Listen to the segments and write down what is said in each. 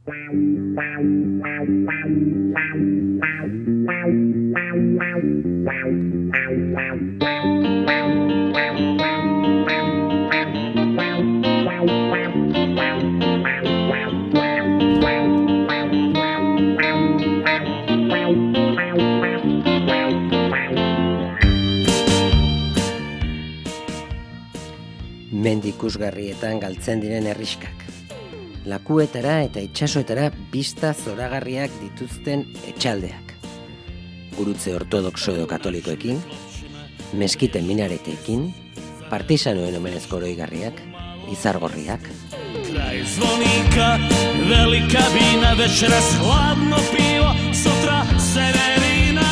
Mendi ikusgarrietan galtzen diren herriskak. Lakuetara eta itsasoetara bista zoragarriak dituzten etxaldeak. Gurutze ortodoxo edo katolikoekin, meskiten minareteekin, partisanoen omenezko oroigarriak, izargorriak. Kraj zvonika, velika vina, večeras hladno pivo, sutra severina.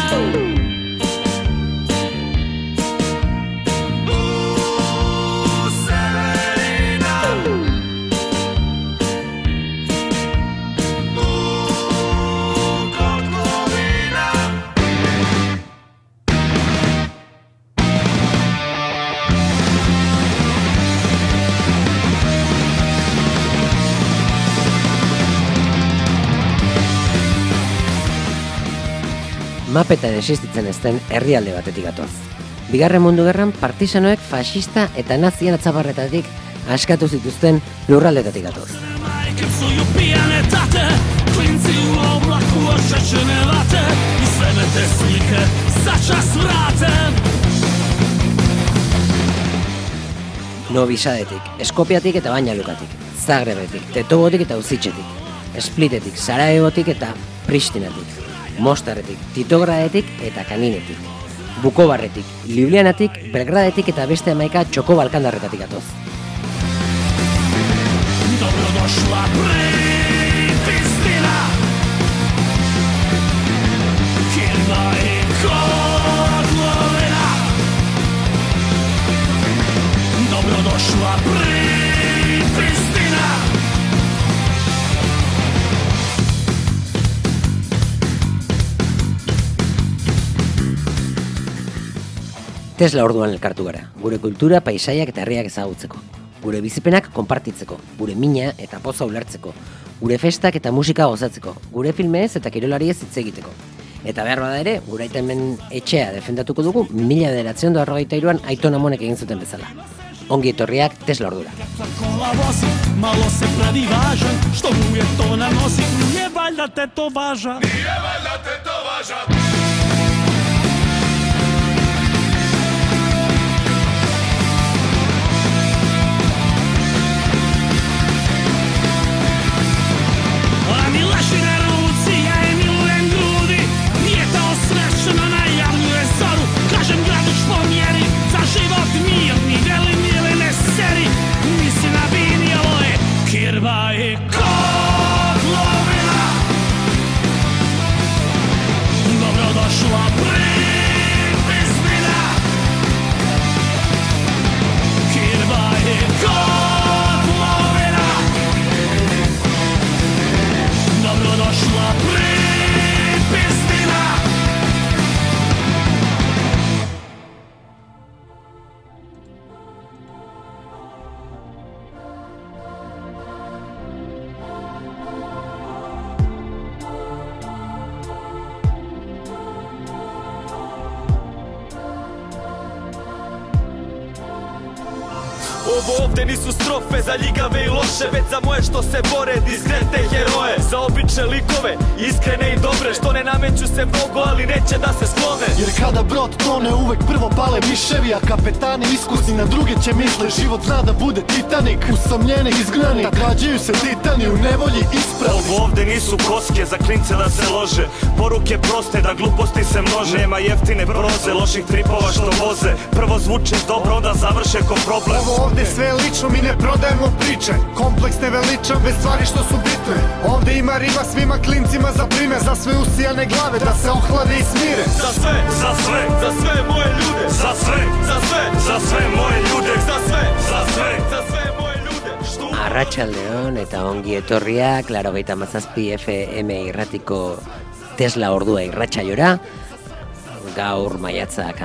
Mapetan existitzen ez den herrialde batetik gatoz. Bigarren Mundu Gerran partisanoek faxista eta nazien atzabarretatik askatu zituzten lurraldetatik gatoz. Novi Sadetik, Eskopiatik eta Bainalukatik, Zagrebetik, Tetobotik eta Uzitxetik, Splitetik, Sarajevotik eta Pristinatik, Mostarretik, Titogradetik eta Kaninetik, Bukobarretik, Ljubljaнаtik, Belgradetik eta beste 11 txoko balkandarretatik gatoz. Dobrodošla Pristina, Kirva I Kotlovina. Dobrodošla Pristina. Tesla orduan elkartu gara, gure kultura, paisaiak eta herriak ezagutzeko, gure bizipenak konpartitzeko, gure mina eta poza ulertzeko, gure festak eta musika gozatzeko, gure filmez eta kirolariez hitz egiteko. Eta behar bada ere, gure aitamen etxea defendatuko dugu 1943an Aiton Amonek egin zuten bezala. Ongi etorriak Tesla ordura. Malo se pravi važan, što mu je to nanosi, nije valjda te to važa. Nije valjda te to važa. Kažem gradiš po mjeri, za život mirni, veli milene seri, nisi na vini, ovo je Kirva I Kotlovina. Dobrodošla Pristina, Kirva I Kotlovina. Dobrodošla Pristina. Ovo ovde nisu strofe za ljigave I loše, već za moje što se bore, diskrete heroje, za obične likove, iskrene I dobre, što ne nameću se mnogo, ali neće da se sklone. Jer kada brod tone uvek prvo pale miševi, a kapetani iskusni na druge će misle, život zna da bude Titanik, usamljeni izgnani, da rađaju se titani u nevolji ispravni. Ovo ovde nisu koske za klince da se lože, poruke proste da gluposti se množe, nema jeftine proze, loših tripova što voze, prvo zvuče dobro, onda završe ko problem. Ovo ovde sve lično, mi ne prodajemo priče, kompleks ne veličam bez stvari što su bitne. Ovde ima riba svima klincima za primer, za sve usijane glave da se ohlade I smire. Za sve, za sve, za sve moje ljude, za sve, za sve, za sve moje ljude, za sve, za sve, za sve moje ljude. Arratsaldeon eta ongi etorriak 97 FM irratiko Tesla ordua irratsaiora. Gaur maiatzak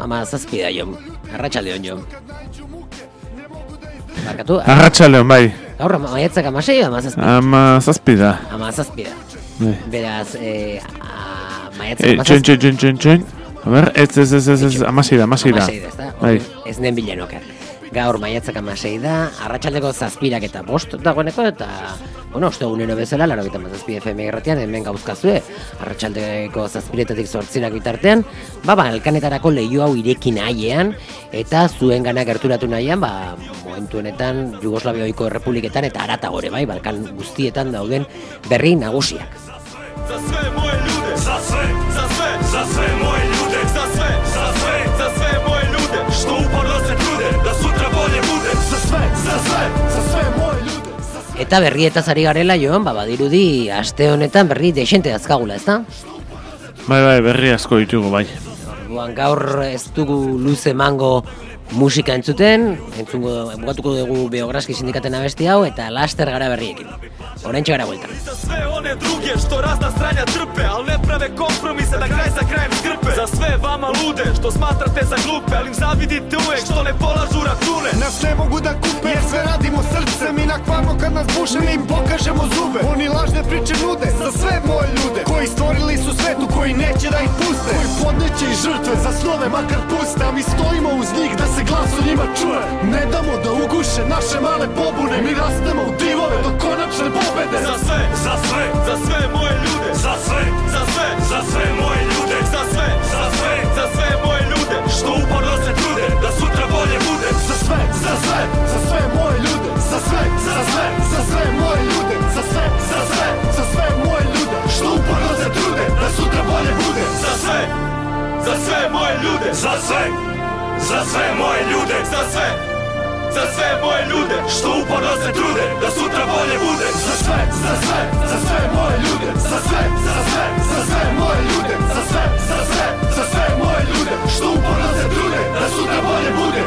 17 da Jon. Arratsaldeon Jon. Barkatu. Arratsaldeon bai. Gaur maiatzak 16 da 17? 17 da. 17 da. Beraz, maiatzak 17. Txoin. A ber, ez, 16 da. 16 da, ezta? Ez den bilenoker. Gaur maiatzak 16 da, arratsaldeko 7 eta 5 dagoeneko, eta, bueno, ostegunero bezala, 97 FM irratian, hemen gauzkazue, arratsaldeko 7-etatik 8 bitartean, elkanetarako leiho hau ireki nahiean, eta zuen gana gerturatu nahian, momentu honetan, Jugoslavioiko Errepubliketan, eta aratagore, Balkan guztietan dauden berri nagusiak. Za sve moje ljude, za sve moje ljude, za sve moje ljude, što uporno se trude, da sutra bolje bude, za sve moje ljude. Eta berrietaz ari garela, Joan, badirudi aste honetan berri desente dazkagula, ezta? Bai, berri asko ditugu, bai. Orduan gaur ez dugu luze emango musika entzuten, bugatuko dugu Beogradski sindikaten abesti hau, eta laster gara berriekin. Oraintxe gara bueltan. Za sve one druge što razna stranja trpe, al ne prave kompromise da kraj za krajem skrpe. Za sve vama lude što smatrate za glupe, ali im zavidite uvek što ne polažu račune. Nas ne mogu da kupe jer sve radimo srcem i nakvarno kad nas buše mi im pokažemo zube. Oni lažne priče nude za sve moje ljude koji stvorili su svetu, koji neće da ih puste, koji podneće i žrtve za snove makar puste, a mi stojimo uz njih da se glas u njima čuje. Ne damo da uguše naše male pobune, mi rastemo u divove do konačne pobede. Za sve moje ljude, za sve moje ljude, za sve moje ljude, što uporno se trude, da sutra bolje bude. Za sve moje ljude, za sve moje ljude, za sve moje ljude, što uporno se trude, da sutra bolje bude. Za sve moje ljude, za sve moje ljude, za sve moje ljude, što uporno se trude, da sutra bolje bude. Za sve moje ljude, za sve moje ljude, za sve moje ljude, što uporno se trude, da sutra bolje bude.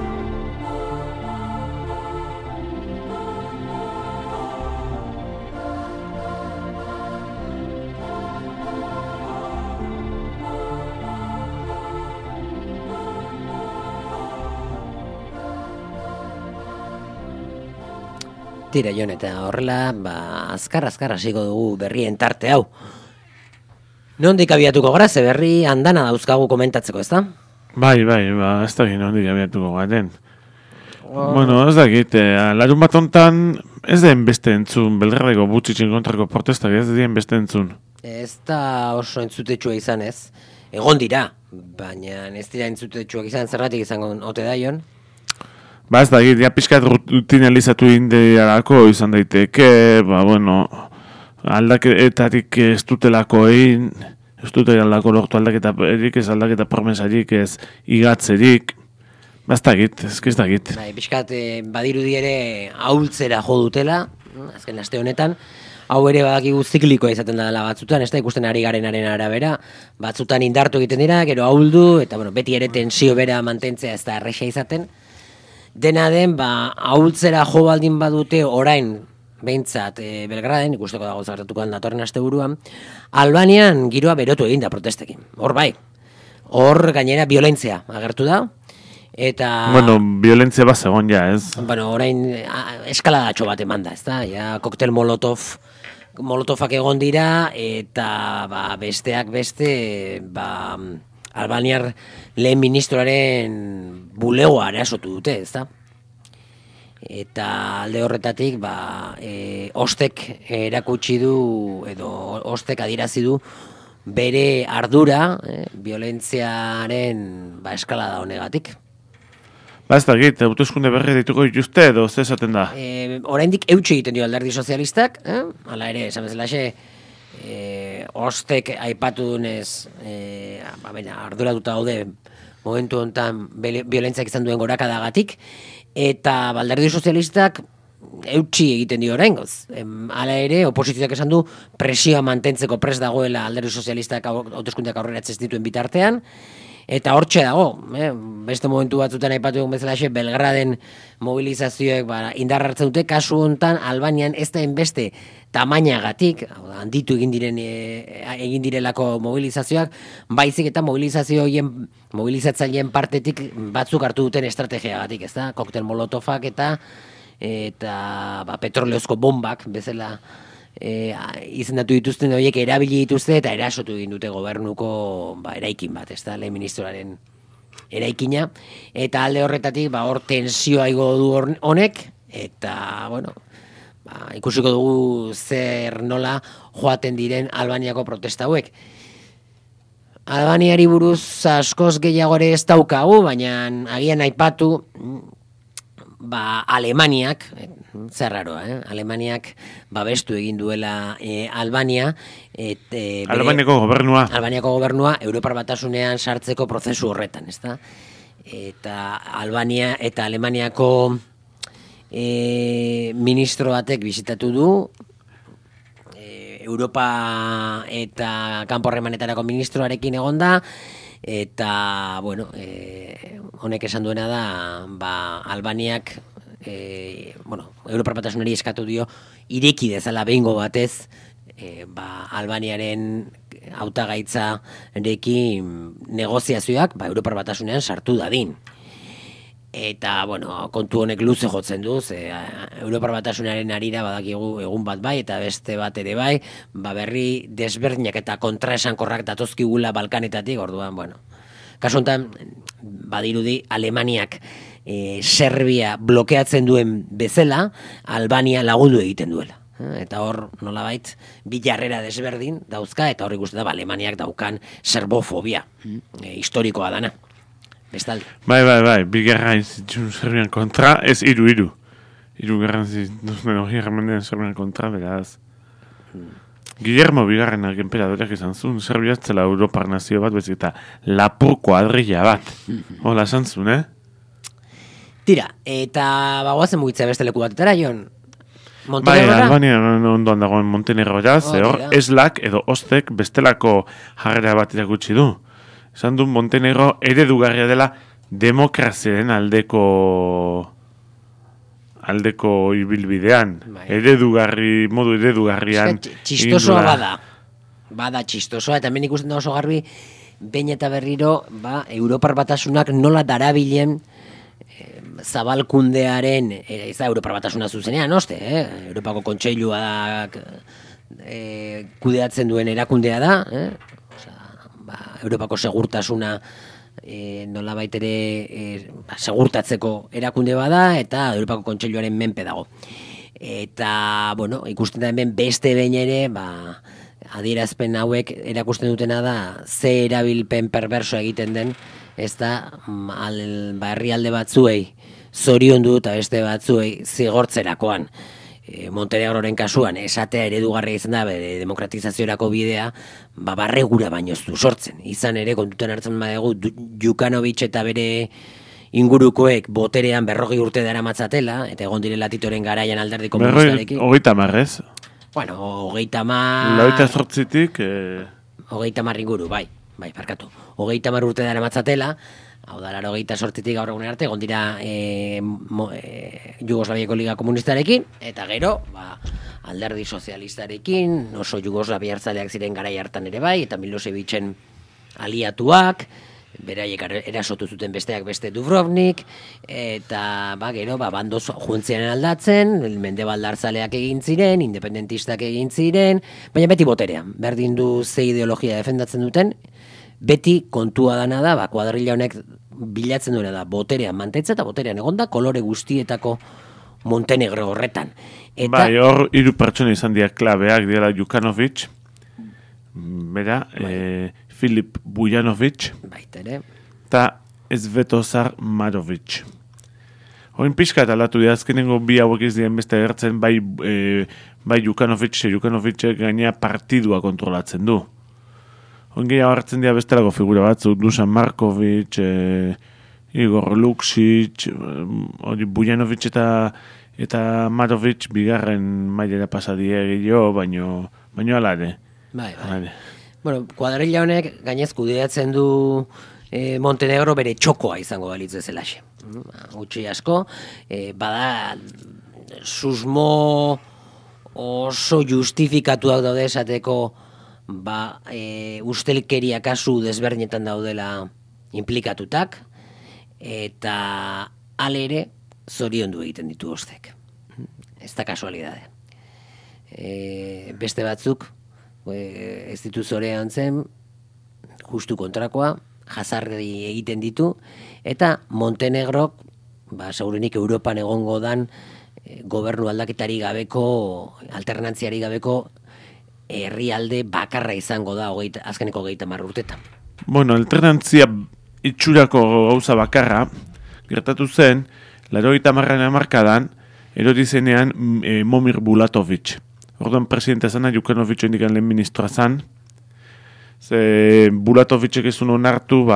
Tira, Jon, eta horrela, azkar hasiko dugu berrien tarte hau. Nondik abiatuko gara, ze berri andana dauzkagu komentatzeko, ezta? Bai, ez da gine nondik abiatuko garen. Bueno, ez dakit, larun bat hontan ez den beste entzun, Belgradeko butxitxin kontrako protestak ez den beste entzun. Ez da oso entzutetsua izan ez. Egon dira, baina ez dira entzutetsuak izan, zergatik izango ote da, Jon? Ez da, pixkat rutinalizatu indiarako izan daiteke, aldaketarik ez dutelako egin, ez dutelako lortu aldaketarik, ez aldaketa promesarik, ez igatzerik, ez dakit. Pixkat badirudi ere ahultzera jo dutela, azken aste honetan, hau ere badakigu ziklikoa izaten dela batzutan, ez da ikusten ari garenaren arabera, batzutan indartu egiten dira, gero ahuldu, eta beti ere tensio bera mantentzea ez da erresa izaten. Dena den, ahultzera jo baldin badute orain, behintzat, Belgraden, ikusteko dago zartatuko datorren asteburuan, Albanian giroa berotu egin da protestekin. Hor bai, hor gainera violentzia agertu da, eta... violentzia bat zegoen ja, ez? Orain eskaladatxo bat eman da, ez da? Koktel molotofak egon dira, eta besteak beste, Albaniar lehen ministroaren bulegoa erasotu dute, ezta? Eta alde horretatik, ostek erakutsi du, edo ostek adierazi du, bere ardura, violentziaren eskalada honegatik. Ez dakit, hauteskunde berri dituko dituzte edo ze esaten da? Oraindik eutsi egiten dio Alderdi Sozialistak, hala ere, esan bezalaxe, ostek aipatu dunez arduratuta daude momentu honetan violentziak izan duen gorakadagatik, eta Alderdi Sozialistak eutsi egiten dio oraingoz. Hala ere, oposizioak esan du presioa mantentzeko prest dagoela Alderdi Sozialistak hauteskundeak aurreratzen dituen bitartean, eta hortxe dago, beste momentu batzutan aipatu egun bezalaxe, Belgraden mobilizazioek indarra hartzen dute, kasu honetan Albanian ez da enbeste tamainagatik, handitu egin direlako mobilizazioak, baizik eta mobilizatzaileen partetik batzuk hartu duten estrategiagatik, ez da? Koktel molotofak eta eta petroleozko bombak bezala izendatu dituzten horiek erabili dituzte eta erasotu egin dute gobernuko eraikin bat, ez da, lehen ministroaren eraikina, eta alde horretatik hor tensioa igo du honek, eta, ikusiko dugu zer nola joaten diren Albaniako protesta hauek. Albaniari buruz askoz gehiago ere ez daukagu, baina agian aipatu Alemaniak, zer raroa, Alemaniak babestu egin duela Albania. Albaniako gobernua. Albaniako gobernua Europar Batasunean sartzeko prozesu horretan, ez da? Eta Albania eta Alemaniako ministro batek bisitatu du, Europa eta kanpo harremanetarako ministroarekin egonda, eta, honek esan duena da, Albaniak, Europar Batasunari eskatu dio, ireki dezala behingo batez, Albaniaren hautagaitzarekin negoziazioak, Europar Batasunean sartu dadin. Eta, kontu honek luze jotzen du, Europar Batasunaren arira badakigu egun bat bai, eta beste bat ere bai, berri desberdinak eta kontraesankorrak datozkigula Balkanetatik, orduan, kasu honetan, badirudi Alemaniak Serbia blokeatzen duen bezala, Albania lagundu egiten duela. Eta hor, nolabait, bi jarrera desberdin dauzka, eta hor ikusten da, Alemaniak daukan serbofobia, historikoa dana. Bestalde. Bai, bigarra izitxun Serbian kontra, ez iru. Iru garran zituzmen hori hermendean Serbian kontra, beraz. Guillermo bigarrenak enperadoreak izan zuen, Serbia zela Europar nazio bat, bezik eta lapur kuadrilla bat. Hola, esan zuen, Tira, eta bagoazen mugitza beste leku batetara, Jon? Bai, Albania ondoan dagoen Montenegrora, hor eslak edo ostek bestelako jarrera bat irakutsi du. Esan du Montenegro eredugarria dela demokraziaren aldeko ibilbidean. Modu eredugarrian. Txistosoa bada txistosoa, eta hemen ikusten da oso garbi, behin eta berriro, Europar Batasunak nola darabilen zabalkundearen, ez da Europar Batasuna zuzenean, Europako Kontseiluak kudeatzen duen erakundea da, Europako segurtasuna nolabait ere segurtatzeko erakunde bada, eta Europako Kontseiluaren menpe dago. Eta, ikusten da hemen beste behin ere, adierazpen hauek erakusten dutena da, ze erabilpen perverso egiten den, ez da, herrialde batzuei zoriondu eta beste batzuei zigortzerakoan. Montenegroren kasuan, esatea eredugarria izan da, demokratizaziorako bidea, barregura baino ez du sortzen. Izan ere, kontutan hartzen badegu, Jukanovic eta bere ingurukoek boterean 40 urte daramatzatela, eta egon direla Titoren garaian alderdi komunistarekin. 30 ez? 30... 28-tik... 30 inguru, bai, parkatu. 30 urte daramatzatela, hau da, 28-tik gaur egunen arte, egon dira Jugoslaviako Liga Komunistarekin, eta gero, alderdi sozialistarekin, oso Jugoslavia hartzaleak ziren garai hartan ere bai, eta Milosevicen aliatuak, beraiek erasotu zuten besteak beste Dubrovnik, eta gero, bandoz juntziaren aldatzen, Mendebalde hartzaleak egin ziren, independentistak egin ziren, baina beti boterean, berdin du ze ideologia defendatzen duten, beti kontua dana da, kuadrilla honek bilatzen duena da, boterean mantentzea eta boterean egonda, kolore guztietako Montenegro horretan. Eta, hor, 3 pertsona izan dira klabeak, dira Jukanovic, Filip Bujanovic, eta Svetozar Marovic. Horin pixka eta aldatu dira, azkenengo bi hauek ez diren beste agertzen, bai Jukanovic gainea partidua kontrolatzen du. Hoin gehiago hartzen dira bestelako figura batzuk, Dusan Markovic, Igor Luksic, Bujanovic eta Marovic bigarren mailera pasadie gehiago, baino alare. Bai. Kuadrilla honek gainez kudeatzen du Montenegro bere txokoa izango balitz bezalaxe. Gutxi asko, bada susmo oso justifikatuak daude esateko ustelkeria kasu desberdinetan daudela implikatutak, eta alere zoriondu egiten ditu ostek. Ez da kasualidade. Beste batzuk, ez ditu zorean zen, justu kontrakoa, jazarri egiten ditu, eta Montenegrok, segurenik Europan egongo dan, gobernu aldaketari gabeko, alternantziari gabeko, herrialde bakarra izango da azkeneko 30 urtetan. Bueno, alternantzia itxurako gauza bakarra, gertatu zen, 80. hamarkadan, erori zenean Momir Bulatovic. Orduan presidenta zana, Jukanovic indikan lehen ministroa zan. Ze Bulatovicek ezun onartu,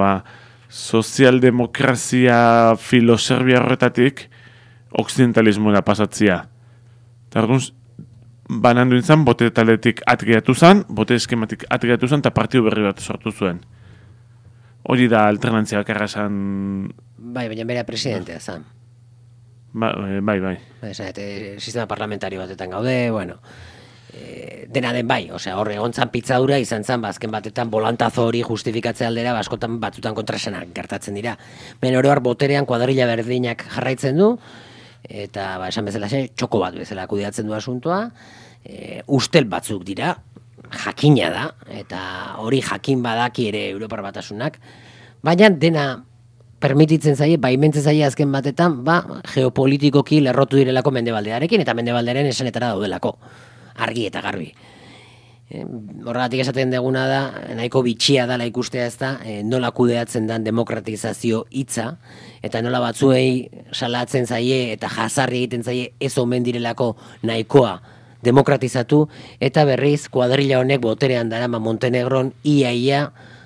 sozialdemokrazia filoserbia horretatik okzidentalismoa pasatzia. Eta orduan, banandu izan, bote taletik atgeatu zan, bote eskematik atgeatu zan, eta partidu berri bat sortu zuen. Hori da alternantzia bakarra zan... Bai, baina bera presidentea zan. Bai. Sistema parlamentario batetan gaude, dena den bai, horre egontzan pitzadura izan zan, azken batetan bolantazo hori justifikatzea aldera, askotan batzutan kontrasenak gertatzen dira. Baina oro boterean kuadrilla berdinak jarraitzen du, eta esan bezala txoko bat bezala kudeatzen du asuntoa, ustel batzuk dira, jakina da, eta hori jakin badaki ere Europar Batasunak, baina dena permititzen zaie, baimentzen zaie azken batetan, geopolitikoki lerrotu direlako Mendebaldearekin, eta Mendebaldearen esanetara daudelako, argi eta garbi. Horregatik esaten deguna da, nahiko bitxia dela ikustea ez da, nola kudeatzen den demokratizazio hitza, eta nola batzuei salatzen zaie eta jazarri egiten zaie ez omen direlako nahikoa demokratizatu, eta berriz kuadrilla honek boterean darama Montenegron iaia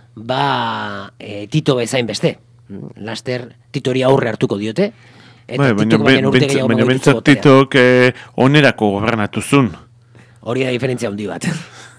Tito bezain beste. Laster Titori aurre hartuko diote, eta baina bentsat Titok onerako gobernatuzun. Hori da diferentzia handi bat.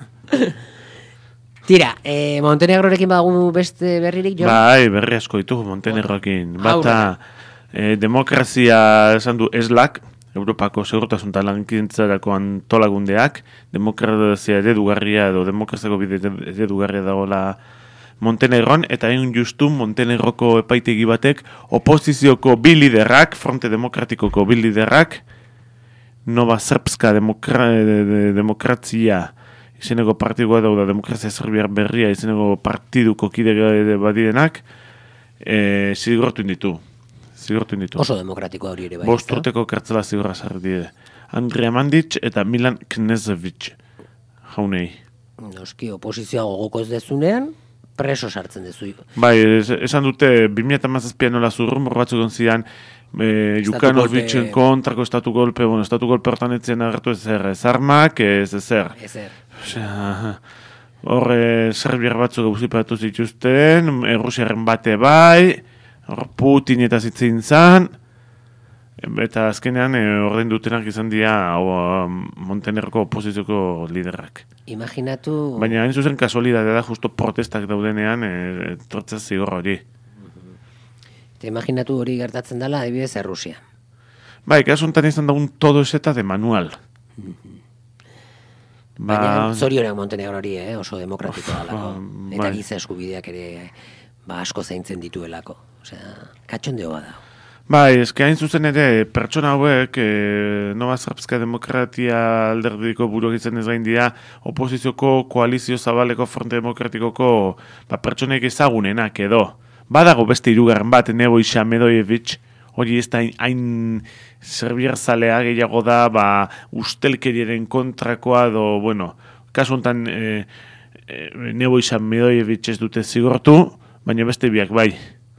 Tira, Montenegrorekin badagu beste berririk, Jon? Bai, berri asko ditugu Montenegrorekin. Bata, demokrazia esan du eslak, Europako segurtasun talankintzarako antolagundeak, demokrazia eredugarria edo demokraziako bide eredugarria dagoela Montenegron, eta egin justu Montenegroko epaitegi batek oposizioko bi liderrak, Fronte Demokratikoko bi liderrak, Nova Srpska demokrazia izeneko partidua dauda, demokrazia serbiar berria izeneko partiduko kide badidenak, zigortu inditu. Oso demokratikoa hori ere bai. 5 urteko kartzela zigorra sarri dire. Andrija Mandic eta Milan Knežević jaunei. Noski, oposizioa gogoko ez dezunean, preso sartzen dezu. Bai, esan dute 2017 nola zurrumor batzuk onzidan Jukanovicen kontrako estatu golpe hortan etzen agertu ez armak, ez ezer. Horre serbiar batzuk gauzipatu zituzten, Rusiaren bate bai, Putin eta zitzin zan, eta azkenean ordein dutenak izan dira Montenegroko oposizioko liderrak. Imaginatu... Baina hain zuzen kasualidadea da justo protestak daudenean tortzaz zigor hori. Eta imaginatu hori gertatzen dela, adibidez, Errusia. Bai, kasuntan izan daun todo eseta de manual. Baina zorionak Montenegro hori, oso demokratikoa dalako. Eta giza eskubideak ere asko zaintzen dituelako. Osea, katxondeo bada. Bai, eske hain zuzen ere, pertsona hauek, Nova Srpska Demokratia alderdiko buru egiten ez gain dira, oposizioko koalizio zabaleko Fronte Demokratikoko pertsonek ezagunenak edo. Badago beste hirugarren bat, Nebojša Medojević, hori ez da hain serbiar zalea gehiago da, ustelkeriaren kontrakoa edo, kasu honetan Nebojša Medojević ez dute zigortu, baina beste biak bai.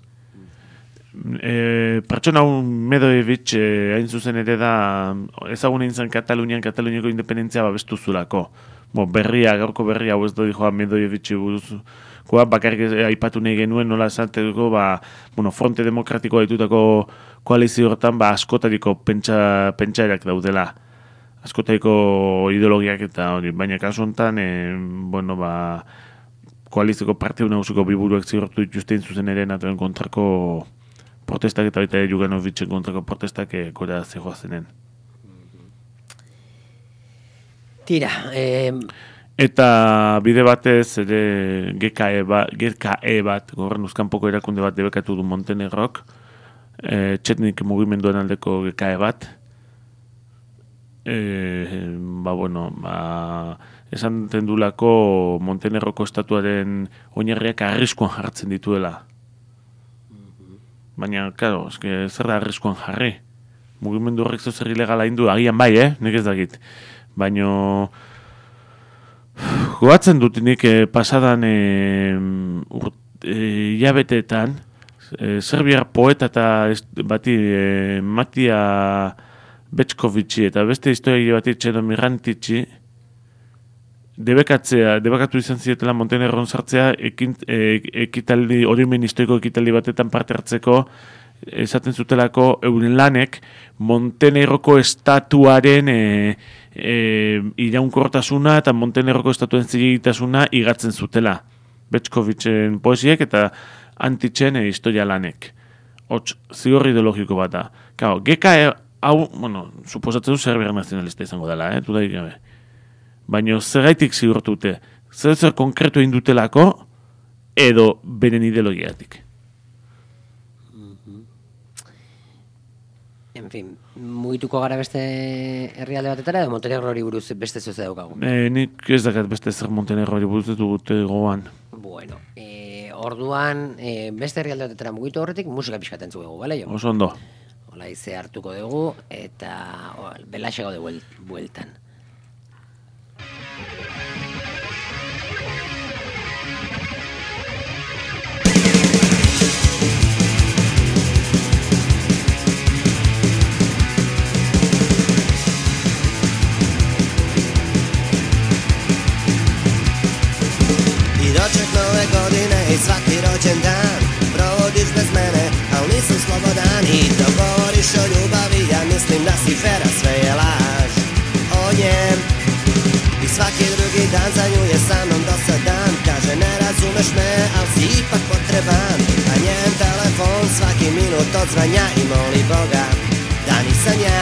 Pertsona hau Medojević hain zuzen ere da ezagun egin zen Kataluniako independentzia babestu zulako. Gaurko berria hau ez doi joa Medojević buruzkoa, bakarrik aipatu nahi genuen nola esateko Fronte Demokratikoa ditutako koalizio horretan askotariko pentsaerak daudela. Askotariko ideologiak eta hori, baina kasu honetan koalizioko partidu nagusiko biburuak zigortu dituzten zuzen ere natuen kontrako protestak eta baita Jukanovicen kontrako protestak gora zegoa zenen. Tira, eta bide batez ere GKE bat, gobernuzkanpoko erakunde bat debekatu du Montenegrok, Txetnik mugimenduan aldeko GKE bat, esan tendulako Montenegroko estatuaren oinarriak arriskuan jartzen dituela. Baina, claro, zer da arriskuan jarri? Mugimendu horrek zer ilegala indu, agian bai, nik ez dakit. Baina, goatzen dut nik pasadan hilabeteetan, Serbiar poeta eta bati Matija Betskovici eta beste historia bati Txedo Mirantitxi debekatu izan zietela Montenegron sartzea ekitaldi, oroimen historiko ekitaldi batetan parte hartzeko, esaten zutelako euren lanek Montenegroko estatuaren iraunkortasuna eta Montenegroko estatuen zilegitasuna igatzen zutela. Betskovitzen poesiek eta Antitxen historia lanek. Hots, zigor ideologiko bat da. Claro, geka hau, suposatzen du Serbiar nazionalista izango dela, dudarik gabe. Baina zergaitik zigortu dute? Zer konkretu egin dutelako edo beren ideologiatik. En fin, mugituko gara beste herrialde batetara edo Montenegro hori buruz beste zeuze daukagu? Nik ez dakat beste zer Montenegro hori buruz dute gogoan. Bueno, orduan beste herrialde batetara mugitu horretik musika pixkaten zuegu, bale jo? Oso ondo. Hola, ize hartuko dugu eta belaxe gaude bueltan. Doček nove godine i svaki rođendan provodiš bez mene, al nisam slobodan. I dogovoriš o ljubavi, ja mislim da si fera, sve je laž o njem. I svaki drugi dan za nju je sa mnom dosadan. Kaže ne razumeš me, al si ipak potreban. A njen telefon svaki minut odzvanja i moli Boga da nisam ja.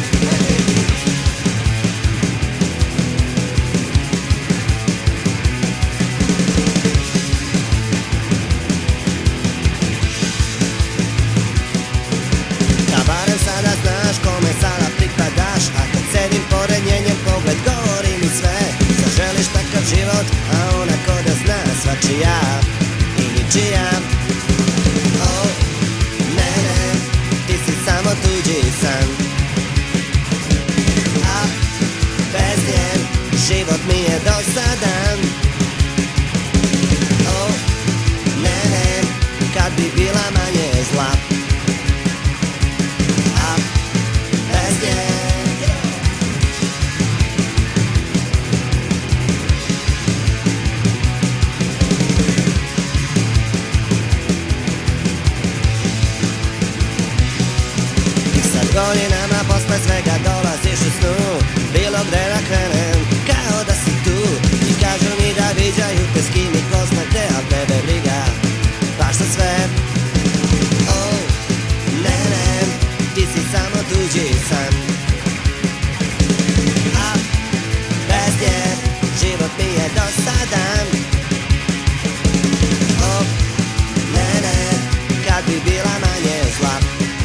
Kome sada pripadaš, a kad sedim pored njenjem pogled govori mi sve. Zaželiš takav život, a ona ko da zna svačija i ničija. Oh, ne, ti si samo tuđi san. A bez nje život mi je dosadan. Oh, ne, kad bi bila manje zla. Godinama posle svega dolaziš u snu, bilo gde da krenem, kao da si tu. I kažu mi da viđaju te s kim i ko zna te, al tebe briga baš za sve. Oh, ne, ti si samo tuđi san. A bez nje život mi je dosadan. Oh, ne, kad bi bila manje zla.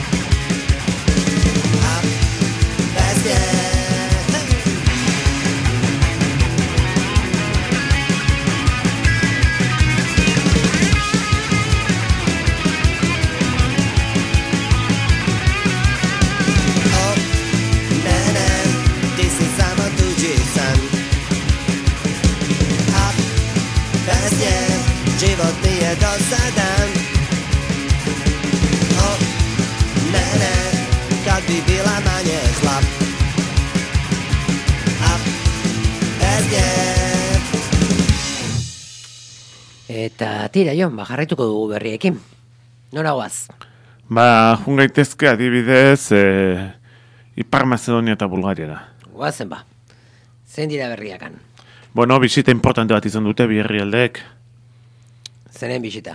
Život mi je dosadan. Oh, ne, kad bi bila manje zla. A bez nje. Eta tira jo, jarraituko dugu berriekin. Nora goaz? Jun gaitezke adibidez Ipar Macedonia eta Bulgariara. Goazen ba. Zein dira berriakan? Bueno, bisita importante bat izan dute bi herrialdeek. Zenen bisita?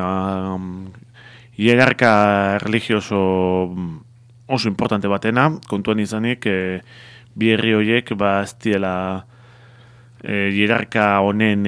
Hierarka religioso oso importante batena, kontuan izanik bi herri horiek ez diela hierarka honen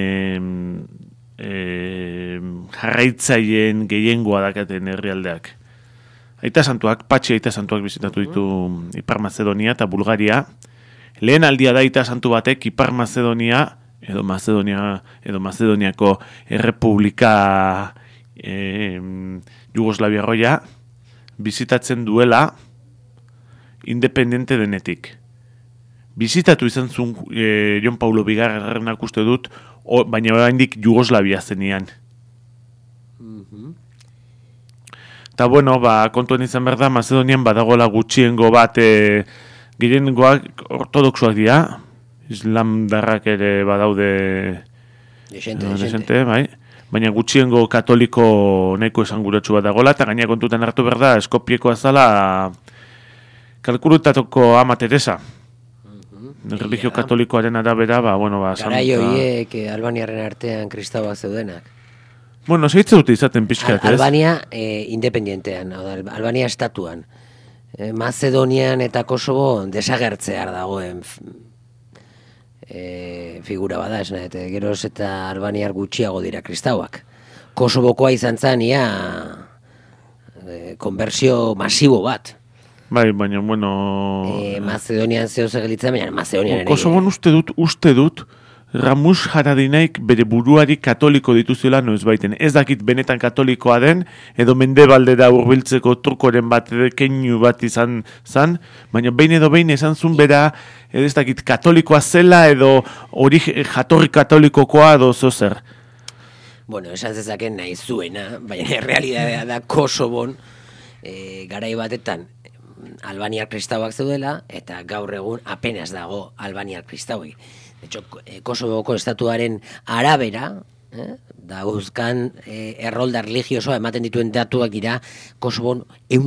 jarraitzaileen gehiengoa dakaten herrialdeak. Patxi aita santuak bizitatu ditu Ipar Macedonia eta Bulgaria, lehen aldia da aita santu batek Ipar Mazedonia, edo Mazedoniako Errepublika Jugoslaviarroia bizitatzen duela independente denetik. Bizitatu izan zuen Jon Paulo Bigarrenak uste dut, baina oraindik Jugoslavia zenean. Eta bueno, kontuen izan behar da, Mazedonian badagoela gutxiengo bat, gehiengoak ortodoxoak dira, islamdarrak ere badaude desente, bai. Baina gutxiengo katoliko nahiko esanguratsu bat dagoela, eta gaina kontutan hartu behar da, Skopjekoa zala kalkulutatoko Ama Teresa. Religio katolikoaren arabera, garai horiek Albaniaren artean kristauak zeudenak. Bueno, zeitze dute izaten pixkat, ez? Albania independientean, Albania estatuan. Mazedonian eta Kosovo desagertzear dagoen figura bada, esna, geroz eta Albaniar gutxiago dira kristauak. Kosovokoa izan zan, konbertsio masibo bat. Bai, baina, bueno... Mazedonian zeo zegelitzen, baina Mazedonian ere... Kosovon uste dut, Ramus Haradinaik bere buruari katoliko dituzuela noiz baiten. Ez dakit benetan katolikoa den, edo mendebaldera hurbiltzeko trukoren bat, keinu bat izan zan, baina behin esan zuen bera, ez dakit katolikoa zela, edo hori jatorri katolikokoa, edo zozer. Bueno, esan zezaken nahi zuena, baina realidadea da Kosovon, garai batetan, Albaniar kristauak zeudela, eta gaur egun apenas dago Albaniar kristauek. De hecho, Kosovoko estatuaren arabera, dauzkan errolda religiosoa ematen dituen datuak dira, Kosovon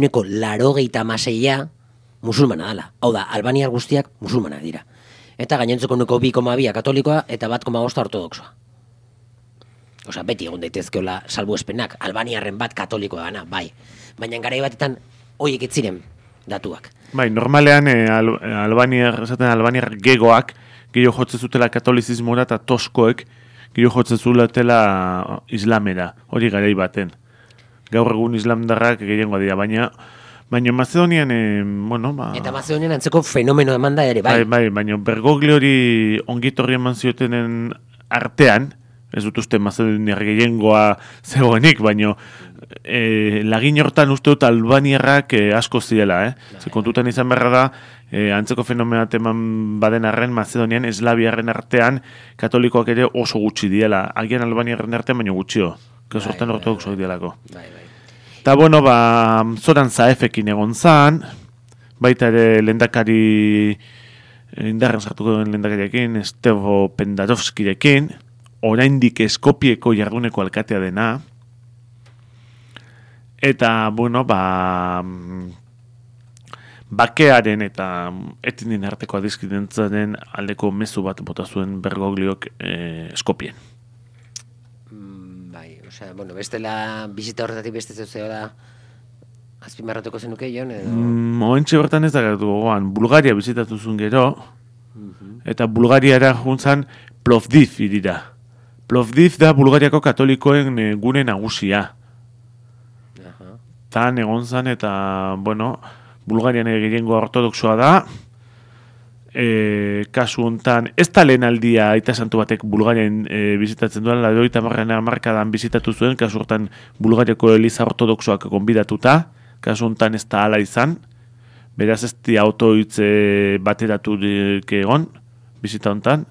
86% musulmana dela. Hau da, Albaniar guztiak musulmanak dira. Eta gainontzeko 2,2 katolikoa eta 1,5 ortodoxoa. Osa, beti egon daitezkeola salbuespenak, Albaniarren bat katolikoa gana, bai. Baina garai batetan, horiek ez ziren datuak. Bai, normalean Albaniar gegoak gehiago jotzen zutela katolizismora eta toskoek gehiago jotzen zutela islamera, hori garai baten. Gaur egun islamdarrak gehiagoa dira, baina Mazedonian, Eta Mazedonian antzeko fenomeno eman da ere, bai. Bai, baina Bergoglio hori ongitorri eman ziotenen artean, ez dut uste Mazedoniar gehiengoa zegoenik, baina lagin hortan uste dut albaniarrak asko zirela, Ze kontutan izan beharra da, antzeko fenomenoat eman baden arren Mazedonian, eslabiarren artean, katolikoak ere oso gutxi diela. Agian albaniarren artean, baina gutxio. Kaso hortan ortodoxoak dielako. Eta, zoran zaefekin egon zan, baita ere lehendakari, indarren sartuko duen lehendakariakin, Stevo Pendarovskirekin, oraindik Skopjeko jarduneko alkatea dena, eta, bakearen eta etnien arteko adiskidentzaren aldeko mezu bat bota zuen Bergogliok Skopjen. Bai, bestela bizita horretatik beste zeola azpimarratuko zenuke, Jon, edo? Oentxe bertan ez da gertu gogoan, Bulgaria bizitatu zuen gero, eta Bulgariara juntzan Plovdiv irira. Plovdiv da Bulgariako katolikoen gune nagusia. Tan egon zan eta, Bulgarian gehiengo ortodoxoa da. Kasu hontan, ez da lehen aldia aita santu batek Bulgarian bizitatzen duan, 80 hamarkadan bizitatu zuen, kasu hortan Bulgariako eliza ortodoxoak konbidatuta, kasu hontan ez da hala izan, beraz ez di autoitze bateratu egon, bizita hontan.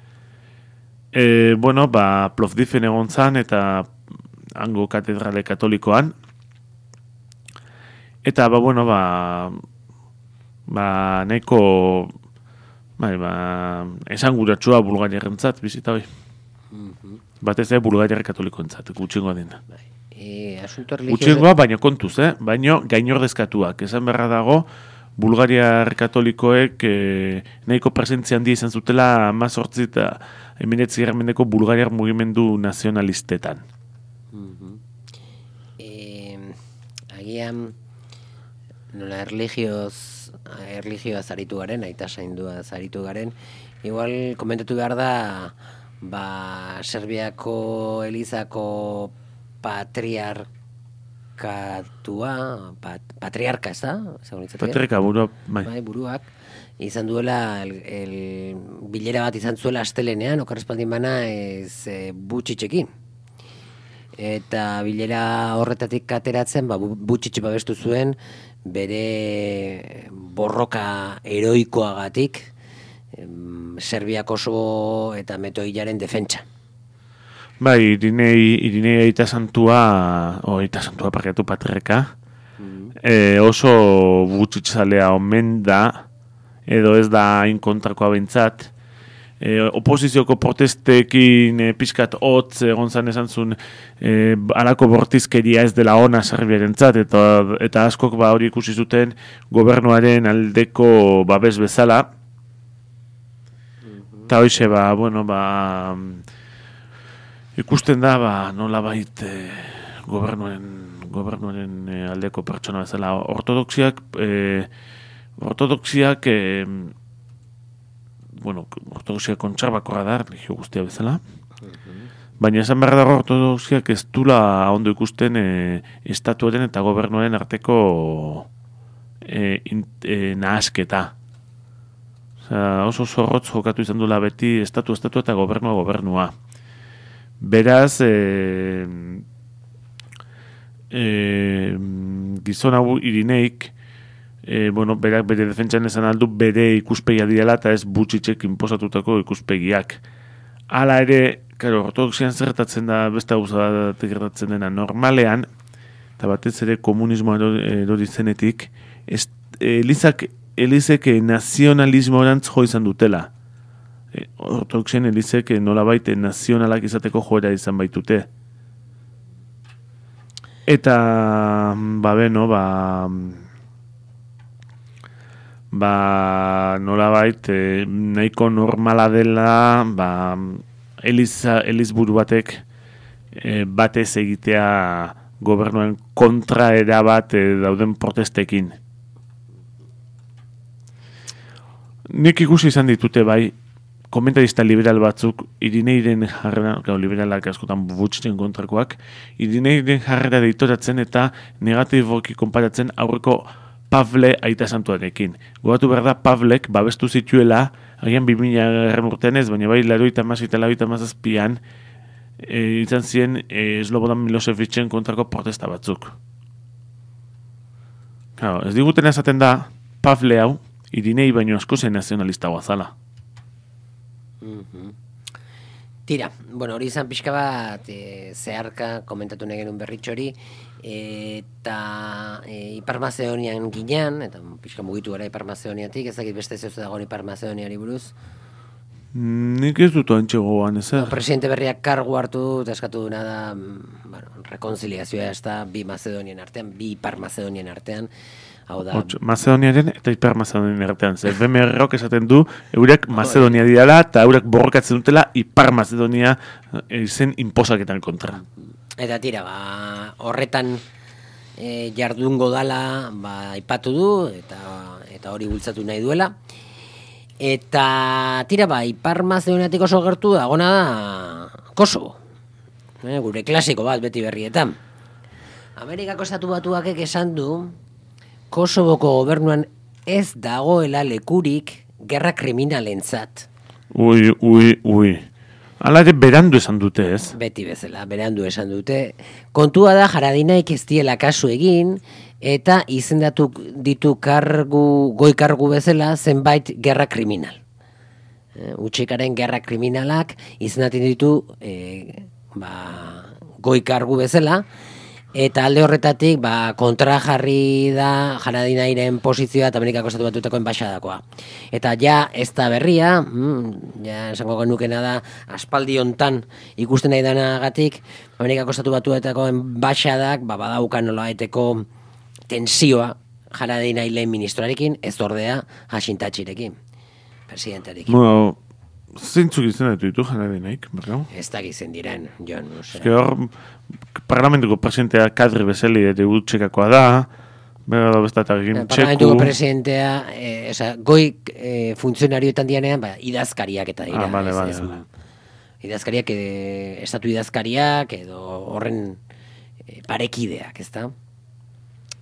Plovdiven egon zan eta hango katedrale katolikoan. Eta, nahiko esanguratsua Bulgariarrentzat bizita hoi. Batez Bulgariar katolikoentzat, gutxiengoa dena. Gutxiengoa, baina kontuz, baina gainordezkatuak. Esan beharra dago, Bulgariar katolikoek nahiko presentzia handia izan zutela 18 eta 19. mendeko Bulgariar mugimendu nazionalistetan. Agian, nola erligioa zaritu garen, aita saindua zaritu garen, igual komentatu behar da, Serbiako Elizako patriarka patriarka, ez da? Patriarka, burua, bai, buruak, izan duela, bilera bat izan zuela astelenean, okarrespaldin bana Butxitxekin. Eta bilera horretatik ateratzen, Butxitxe babestu zuen, bere borroka heroikoagatik, Serbia, Kosovo eta Metoilaren defentsa. Bai, Irinei Aita Santua parkeatu patriarka, oso Butxitxalea omen da, edo ez da hain kontrakoa behintzat. Oposizioko protestekin pixkat hotz egon zan esan zuen alako bortizkeria ez dela ona Serbiarentzat, eta askok hori ikusi zuten gobernuaren aldeko babes bezala. Eta hoxe, ikusten da, nolabait gobernuaren aldeko pertsona bezala. Ortodoxiak kontserbakorra da, religio guztia bezala. Baina esan behar dago ortodoxiak ez dula ondo ikusten estatuaren eta gobernuaren arteko nahasketa. Oso zorrotz jokatu izan dula beti estatu eta gobernua. Beraz, gizon hau Irineik, berak bere defentsan esan aldu bere ikuspegia direla eta ez Butxitxek inposatutako ikuspegiak. Hala ere, ortodoxian zertatzen da beste gauzatik gertatzen dena normalean, eta batez ere komunismoa erori zenetik, Elizek nazionalismorantz jo izan dutela. Ortodoxien Elizek nolabait nazionalak izateko joera izan baitute. Eta, nolabait nahiko normala dela Eliz buru batek batez egitea gobernuen kontraera bat dauden protestekin. Nik ikusi izan ditute komentarista liberal batzuk Irineiren jarrera, liberalak askotan Butxitxen kontrakoak, Irineiren jarrera deitoratzen eta negatiboki konparatzen aurreko Pavle Aita Santuarekin. Gogatu behar da Pavlek babestu zituela, agian 2000 urtean ez, baina bai 86 eta 87an izan ziren Slobodan Milosevicen kontrako protesta batzuk. Ez diguten esaten da Pavle hau Irinei baino asko zen nazionalista guazala. Tira, hori izan pixka bat zeharka komentatu nahi genuen berritxo hori, eta Ipar Mazedonian ginean, eta pixka mugitu gara Ipar Mazedoniatik, ezakit beste zeuzu dagoen Ipar Mazedoniari buruz. Nik ez dut antxe gogoan ezer. Presidente berriak kargu hartu eta eskatu duna da rekonziliazioa ez da bi Ipar Mazedonian artean. Mazedoniaren eta Ipar Mazedonian artean. Zer, BMR-ok esaten du, eurek Mazedonia dirala eta eurek borrokatzen dutela Ipar Mazedonia izen inposaketan kontra. Eta tira, horretan jardungo dala aipatu du eta hori bultzatu nahi duela. Eta tira, Ipar Mazedoniatik oso gertu dagona da Kosovo. Gure klasiko bat beti berrietan. Amerikako Estatu Batuakek esan du Kosovoko gobernuan ez dagoela lekurik gerra kriminalentzat. Ui. Hala ere berandu esan dute ez? Beti bezala, berandu esan dute. Kontua da Haradinaik ez diela kasu egin, eta izendatu ditu goi kargu bezala zenbait gerra kriminal. Utxikaren gerra kriminalak izendatzen ditu goi kargu bezala, eta alde horretatik kontra jarri da Haradinairen posizioa eta Amerikako Estatu Batuetako enbaixadakoa. Eta ja ez da berria, ja esango genukena da aspaldi hontan ikusten nahi danagatik Amerikako Estatu Batuetako enbaixadak badaukan nolabaiteko tensioa Haradinairen ministroarekin, ez ordea Hashim Tachirekin, presidentearekin. Zeintzuk izendatu ditu Haradinaik, bergau? Ez da gizen diren, Jon. Hor, parlamentuko presidentea kadri bezali eta gutxekakoa da, bergau bestatak egin txeku. Parlamentuko presidentea, goi funtzionarioetan dianean, idazkariak eta dira. Bale. Idazkariak, estatu idazkariak, edo horren parekideak, ez da?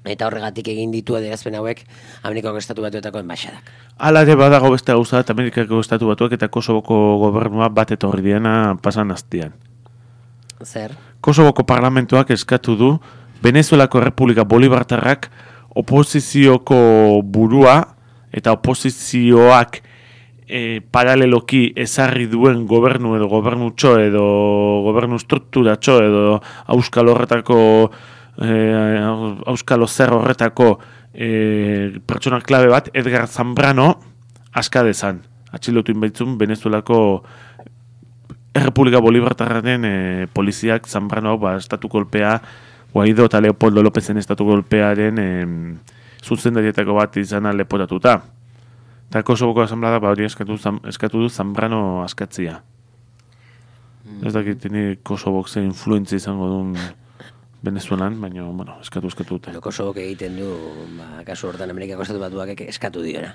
Eta horregatik egin ditu adierazpen hauek Amerikako Estatu Batuetako enbaixadak. Hala ere badago beste gauza bat Amerikako Estatu Batuak eta Kosovoko gobernua bat etorri diena pasan astian. Zer? Kosovoko parlamentoak eskatu du Venezuelako Errepublika Bolibartarrak oposizioko burua eta oposizioak paraleloki ezarri duen gobernu edo gobernutxo edo gobernu strukturatxo edo auskal horretako auskalo zer horretako pertsona klabe bat Edgar Zambrano aska dezan. Atxilotu inbaitzun Venezuelako Errepublika Bolibartarraren poliziak Zambrano estatu kolpea Guaido eta Leopoldo Lópezen estatu kolpearen zuzendarietako bat izan leporatuta. Eta Kosovoko asamblada hori eskatu du Zambrano askatzia. Ez dakit ni Kosovok ze influentzia izango duen Venezuelan, baina, bueno, eskatu dute. Kosovok egiten du, kasu hortan Amerikako Estatu Batuak eskatu diona.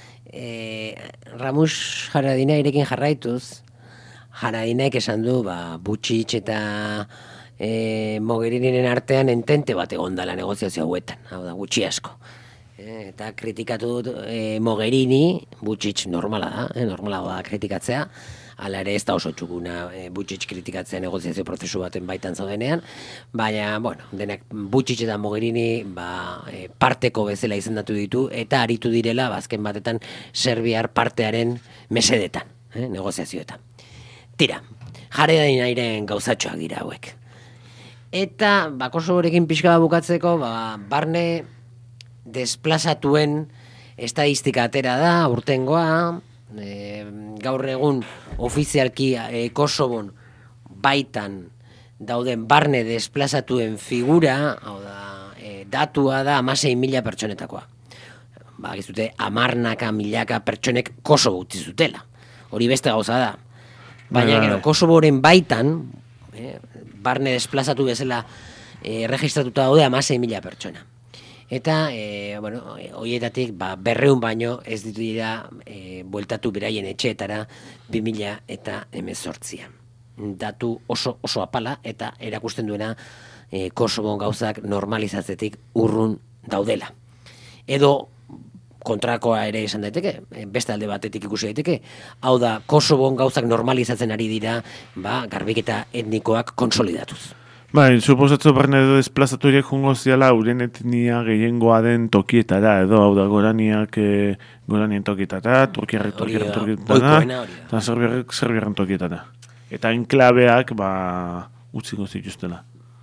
Ramus Haradina irekin jarraituz, Haradinaek esan du, Vučić eta Mogheriniren artean entente bat egondala negoziazio hauetan, hau da, gutxi asko. Eta kritikatu dut Mogherini, Vučić normala da, normala da kritikatzea, hala ere ez da oso txukuna Vučić kritikatzea negoziazio prozesu baten baitan zaudenean, baina, bueno, denak Vučić eta Mogherini parteko bezala izendatu ditu, eta aritu direla, azken batetan, Serbiar partearen mesedetan, negoziazioetan. Tira, Haradinaren gauzatxoak dira hauek. Eta, Kosovorekin pixka bukatzeko, barne desplazatuen estadistika atera da, urtengoa, gaur egun ofizialki Kosovon baitan dauden barne desplazatuen figura, hau da, datua da 16.000 pertsonetakoa. Gizute, 10.000 pertsonek Kosovo utzi zutela. Hori beste gauza da. Baina, gero, Kosovoren baitan, barne desplazatu bezala registratuta daude 16.000 pertsona. Eta, horietatik, 200 baino ez ditu dira bueltatu beraien etxeetara 2018. Datu oso apala eta erakusten duena Kosovon gauzak normalizatzetik urrun daudela. Edo kontrakoa ere esan daiteke, beste alde batetik ikusi daiteke, hau da, Kosovon gauzak normalizatzen ari dira, garbiketa etnikoak konsolidatuz. Bai, suposatzu barne edo desplazatuak jungo ziala uren etnia gehiengoa den tokietara, edo hau da goranien tokietara, turkiarrek tokietara, eta serbiarren tokietara. Eta enklabeak, utziko zituztela.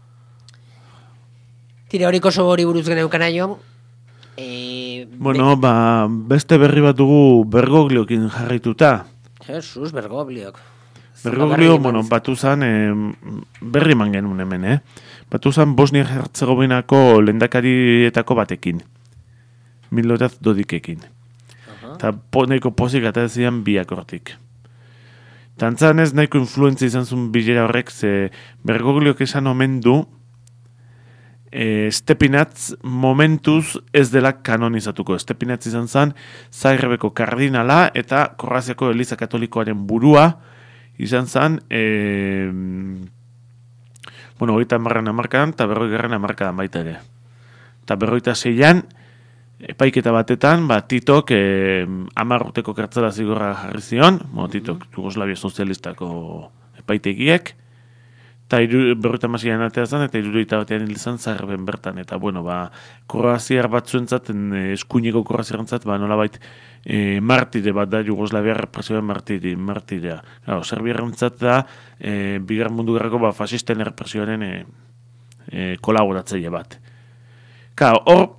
Tira hori Kosovo hori buruz geneukan aio. Bueno, beste berri bat dugu Bergogliokin jarraituta. Jesus, Bergogliok. Bergoglio, batu zan, berri eman genuen hemen, Batu zan Bosnia-Herzegovinako lehendakarietako batekin. Milorad Dodikekin. Eta nahiko pozik eta zian biak hortik. Tantzan ez nahiko influentzia izan zuen bilera horrek, ze Bergogliok esan omen du, Stepinatz momentuz ez dela kanonizatuko. Stepinatz izan zen Zagrebeko kardinala eta Kroaziako Eliza Katolikoaren burua izan zen 30. hamarkadan eta 40. hamarkadan baita ere. Eta 46an epaiketa batetan, Titok 10 urteko kartzela zigorra jarri zion, Titok Jugoslavia sozialistako epaitegiek, eta 50an atea zen, eta 60 batean hil zen Zagreben bertan, eta Kroaziar batzuentzat, eskuineko Kroaziarentzat, nolabait martire bat da, Jugoslavia represioen martirea. Serbiarentzat da, Bigarren Mundu Gerrako fasisten represioaren kolaboratzaile bat. Hor,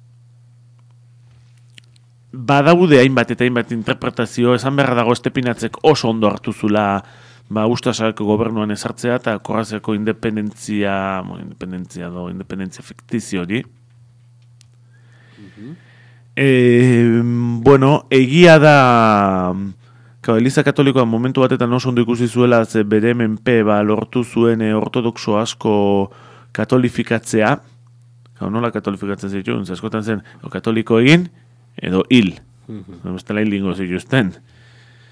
badaude hainbat eta hainbat interpretazio, esan beharra dago Stepinatzek oso ondo hartu zula Ustasako gobernuan ezartzea eta Kroaziako independentzia fiktizio hori. Egia da Eliza Katolikoa momentu batetan oso ondo ikusi zuela bere menpe lortu zuen ortodoxo asko katolifikatzea. Nola katolifikatzen zituen, askotan zen katoliko egin edo hil. Bestela hil dingo zituzten.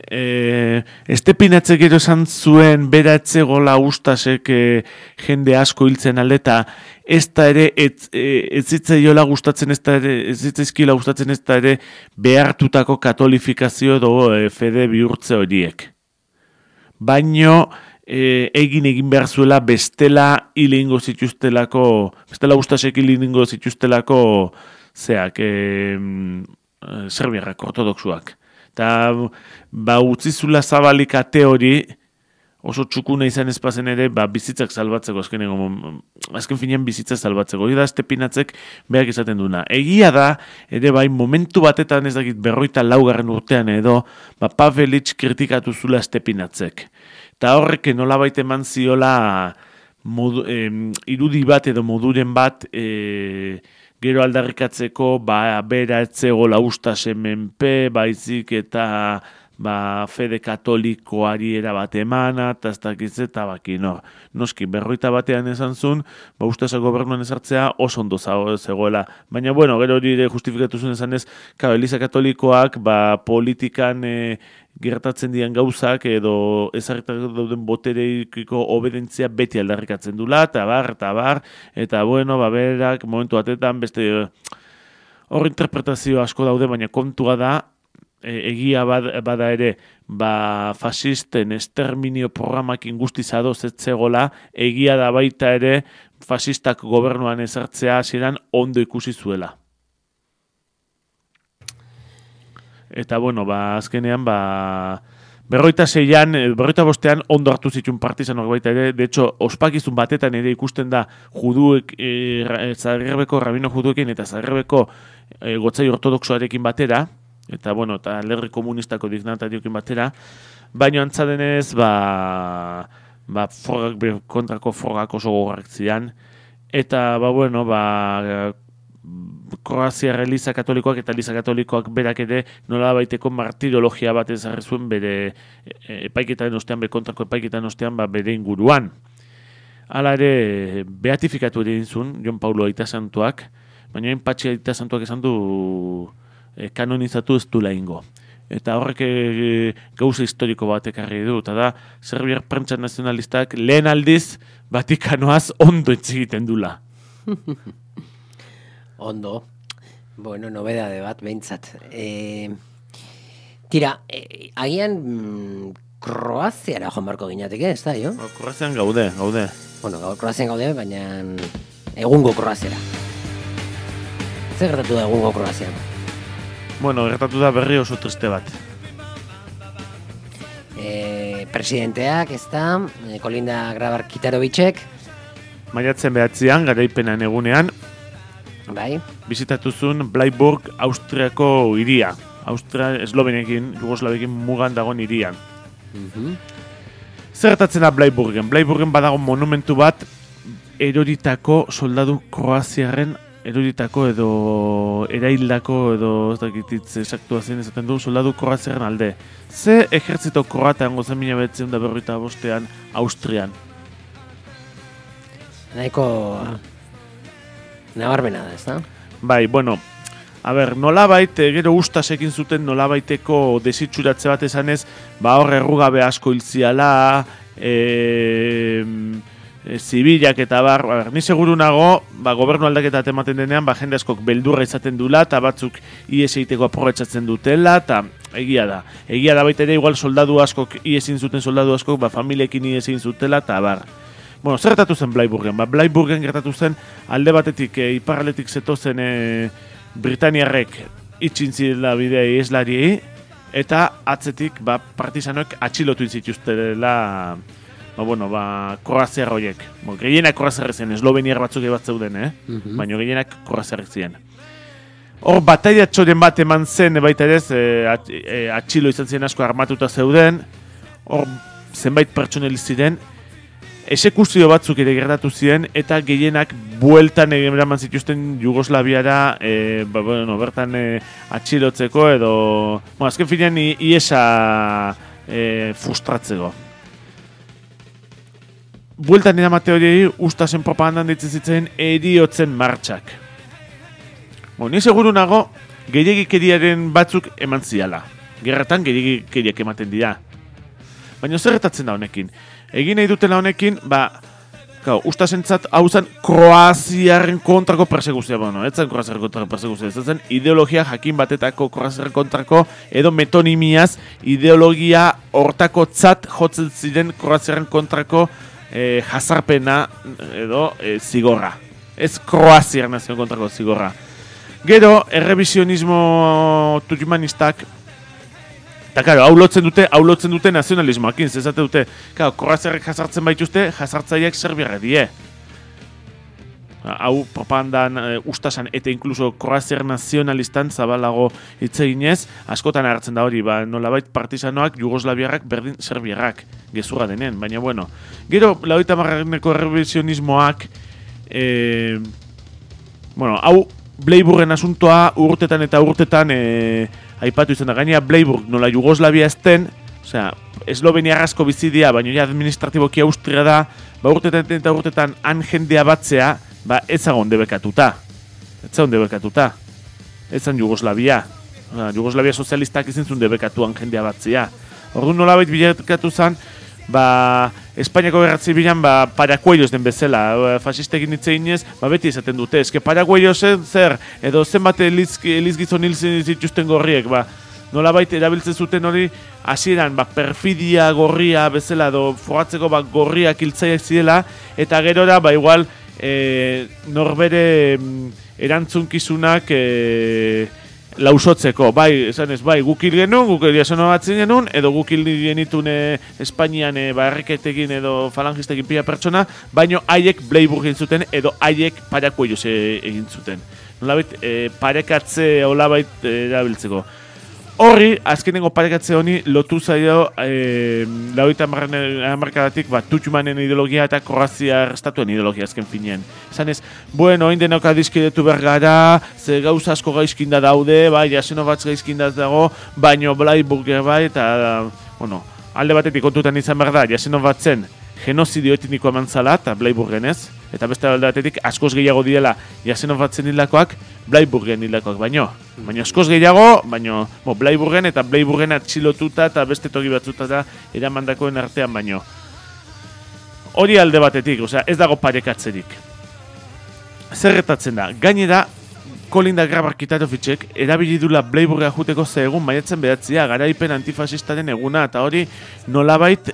Estepinatzek gero esan zuen bera etzegola ustasek jende asko hiltzen aldeta, ez da ere ez zitzaiola gustatzen, ez zitzaizkiola gustatzen, ez da ere behartutako katolifikazio edo fede bihurtze horiek. Baino egin behar zuela bestela hilingo zituztelako, bestela ustasek hilingo zituztelako zeak, serbiarrak ortodoxuak. Eta utzizula zabalik ate hori, oso txukuna izan ezpazen ere, bizitzak salbatzeko, azken finean bizitzak salbatzeko. Hori da Estepinatzek behak izaten duna. Egia da, ere bai, momentu batetan ez dakit 54. urtean edo, Pavelic kritikatu zula Estepinatzek. Eta horrek nolabait eman ziola irudi bat edo moduren bat gero aldarrikatzeko bera etzegola ustasen menpe, baizik eta fede katolikoari erabat emana, eta ez dakiz eta noski, 51 batean esan zuen, ustasa gobernuan ezartzea oso ondo zegoela. Baina, bueno, gero hori justifikatu zuen esan ez, Eliza Katolikoak politikan gertatzen dian gauzak edo ezarritak dauden botereikiko obedentzia beti aldarrikatzen dula, eta bar, eta bueno, berak momentu batetan beste hor interpretazio asko daude, baina kontua da, egia bada ere, fasisten esterminio programakin guztiz adoz etzegola, egia da baita ere, fasistak gobernuan ezartzea hasieran ondo ikusi zuela. Eta, bueno, azkenean, 45an ondo hartu zituen partizanok baita ere, de hecho, ospakizun batetan ere ikusten da juduek, Zagrebeko rabino juduekin eta Zagrebeko gotzai ortodoxoarekin batera, eta, bueno, eta alderdi komunistako dignatariokin batera, baina antzadenez, kontrako frogak oso gogorrak zian, eta, bueno, Kroaziar Eliza Katolikoak eta Eliza Katolikoak berak ere nolabaiteko martirologia bat ezarri zuen bere epaiketan ostean, bere kontrako epaiketan ostean, bere inguruan. Hala ere, beatifikatu ere dintzun, Jon Paulo Aita Santuak, baina Patxi Aita Santuak esan du kanonizatu ez du laingo. Eta horrek gauza historiko bat ekarri du, eta da, Serbiar prentsa nazionalistak lehen aldiz Vatikanoaz ondo egiten dula. Ondo. Bueno, nobedade bat, behintzat. Tira, agian Kroaziara joan barko ginateke, ez da, jo? Kroazian gaude. Bueno, Kroazian gaude, baina egungo Kroaziara. Zer gertatu da egungo Kroazian? Bueno, gertatu da berri oso triste bat. Presidenteak, ez da, Kolinda Grabar-Kitarovicek. Maiatzen 9an, garaipenan egunean, Bai. Bizitatu zuen Bleiburg, Austriako hiria. Eslovenekin, Jugoslavekin mugan dagoen hirian. Zertatzen da Bleiburgen? Bleiburgen badago monumentu bat eroritako soldadu kroaziarren eroritako edo eraildako edo ez dakititz esaktua zen esaten du soldadu kroaziarren alde. Ze ejertzito kroata hango zen 1945 Austrian? Nahiko nabarmena da, ez da? Bai, bueno, nolabait, gero ustasekin zuten nolabaiteko desitxuratze bat esanez, hor errugabe asko hiltziala, zibilak eta ni seguru nago, gobernu aldaketa ematen denean, jende askok beldurra izaten dula, eta batzuk ies egiteko aprobetxatzen dutela, eta egia da. Egia da baita ere, igual soldadu askok, iezin zuten soldadu askok, familiekin iezin zutela, eta Bueno, zer gertatu zen Bleiburgen? Bleiburgen gertatu zen alde batetik, iparraletik zetozen Britaniarrek itxin zirela bidea ieslariei, eta atzetik partizanoek atxilotu zituztela kroaziar horiek. Gehienak kroaziarrek ziren, esloveniar batzuk bat zeuden, baina gehienak kroaziarrek ziren. Hor, bataia txoren bat eman zen, baita ere, atxilo izan ziren asko armatuta zeuden, hor, zenbait pertsonel ziren, esekuzio batzuk ere gertatu ziren, eta gehienak bueltan eraman zituzten Jugoslaviara, bertan atxilotzeko edo, azken finean iesa frustratzeko. Bueltan eramate hori ustasen propagandan ditzen zitzen eriotzen martxak. Ni seguru nago gehiagikeriaren batzuk eman ziala. Gerratan gehiak ematen dira. Baina zerretatzen da honekin? Egin nahi dutela honekin, ustasentzat hau zen Kroaziaren kontrako perseguzia, ez zen Kroaziaren kontrako perseguzia, ez zen ideologia jakin batetako Kroaziaren kontrako edo metonimiaz ideologia hortako tzat jotzen ziren Kroaziaren kontrako jazarpena edo zigorra. Ez Kroaziaren nazion kontrako zigorra. Gero, errevisionismo tujumanistak, eta karo, hau lotzen dute nazionalismoakin, zezate dute, Kroaziarrek jazartzen baituzte, jazartzaileak serbiarra die. Hau propagandan ustasan eta inkluso Kroaziar nazionalistan zabalago hitzeginez, askotan hartzen da hori, nolabait partizanoak, jugoslaviarrak, berdin serbiarrak, gezurra denen, baina bueno. Gero, 80-ko errevisionismoak, hau Bleiburgen asuntoa urtetan aipatu izan da. Gainera Bleiburg nola Jugoslavia ezten, esloveniarrazko bizidia, baina ja administratiboki Austria da, urtetan han jendea batzea, ez zagon debekatuta. Ez zan Jugoslavia. Jugoslavia sozialistak izin zuen debekatuan jendea batzea. Orduan nolabait bilatkatu zen, Espainiako gerratzi bilan Paraguayos den bezala, fascistekin hitzeginez, beti esaten dute, eske Paraguayos zer, edo zenbat elizgizon hil zituzten gorriek, nolabait erabiltzen zuten hori, hasieran perfidia gorria bezala, edo frogatzeko gorriak hiltzaiak zirela, eta gerora, igual, norbere erantzunkizunak lausotzeko, guk hil genuen, guk jaseno batzen genuen, edo guk hil genitun Espainian barriketekin edo falangistekin pila pertsona, baino haiek Bleiburg egin zuten, edo haiek Paraguayos egin zuten. Nolabait, parekatze olabait erabiltzeko. Horri, azkenengo parekatze honi lotu zaio 80 hamarkadatik Tujumanen ideologia eta Kroaziar estatuen ideologia azken finean. Esan ez, hain denok adizkidetu bergara, ze gauza asko gaizkinda daude, Jasenovac gaizkinda dago, baino Bleiburg eta, alde batetik kontutan izan behar da, Jasenovacen genozidio etniko eman zala, eta Bleiburgen ez, eta beste alde batetik askoz gehiago direla Jasenovacen hildakoak, Bleiburgen hildakoak baino askoz gehiago, Bleiburgen eta Bleiburgen atxilotuta eta beste toki batzuta eramandakoen artean baino. Hori alde batetik, ez dago parekatzerik. Zerretatzen da, gainera, Kolinda Grabar-Kitarovicek erabili dula Bleiburga juteko ze egun maiatzen behatzia, garaipen antifasistaren eguna, eta hori nolabait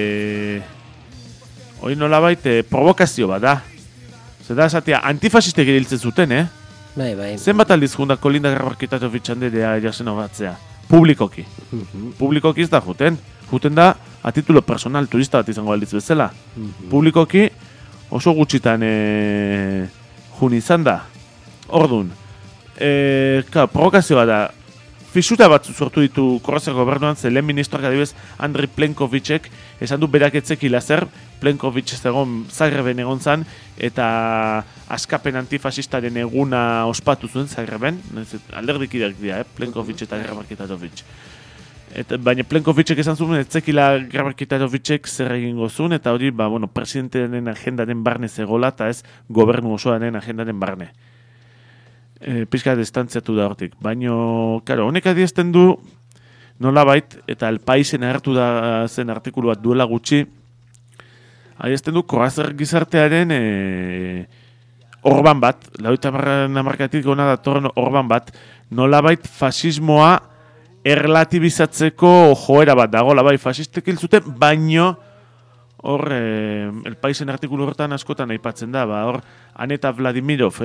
provokazio bat da. Zer da, esatea, antifasistek ediltzen zuten, Bai. Zenbat aldiz jundak Kolinda Grabar-Kitarovic handedea Jasenovatzea? Publikoki. Publikoki ez da juten. Juten da, a titulo personal, turista bat izango aldiz bezala. Publikoki oso gutxitan jun izan da. Orduan, provokazioa da, fisuta batzu sortu ditu Kroaziako gobernuan, ze lehen ministroak adibez Andrei Plenkovicek esan du berak etzekila zer, Plenkovic egon Zagreben egon zan, eta askapen antifasistaren eguna ospatu zuen Zagreben, alderdikideak dira, Plenkovic eta Grabar-Kitarovic. Baina Plenkovicek esan zuen, etzekila Grabar-Kitarovicek zer egingo zuen, eta hori, presidentearen agendaren barne zegoela, eta ez gobernu osoaren agendaren barne. Pizka distantziatu da hortik. Baina, honek adiesten du nolabait, eta El Paisen agertu da zen artikulu bat duela gutxi, adiesten du Kroaziar gizartearen orban bat, 80 hamarkadatik gona datorren orban bat, nolabait fasismoa erlatibizatzeko joera bat dagoela, fasistek hil zuten, baino hor, El Paisen artikulu horretan askotan aipatzen da, hor, Aneta Vladimirov,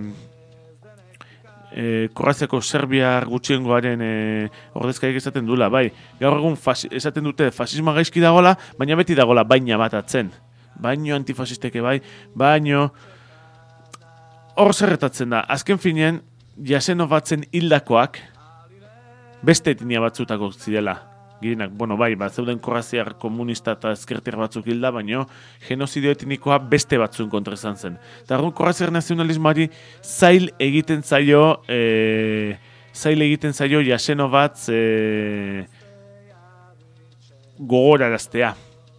Kroaziako Serbiar gutxiengoaren ordezkariak esaten duela, gaur egun esaten dute fasismoa gaizki dagoela, baina beti dagoela baina bat atzen. Baino antifasisteke baino hor zerretatzen da. Azken finean, Jasenovatzen hildakoak beste etnia batzutako zirela. Girenak, zeuden Kroaziar komunista eta ezkertiar batzuk hilda, baino genozidio etnikoa beste batzuen kontra izan zen. Eta Kroaziar nazionalismoari zail egiten zaio Jasenovac gogoraraztea.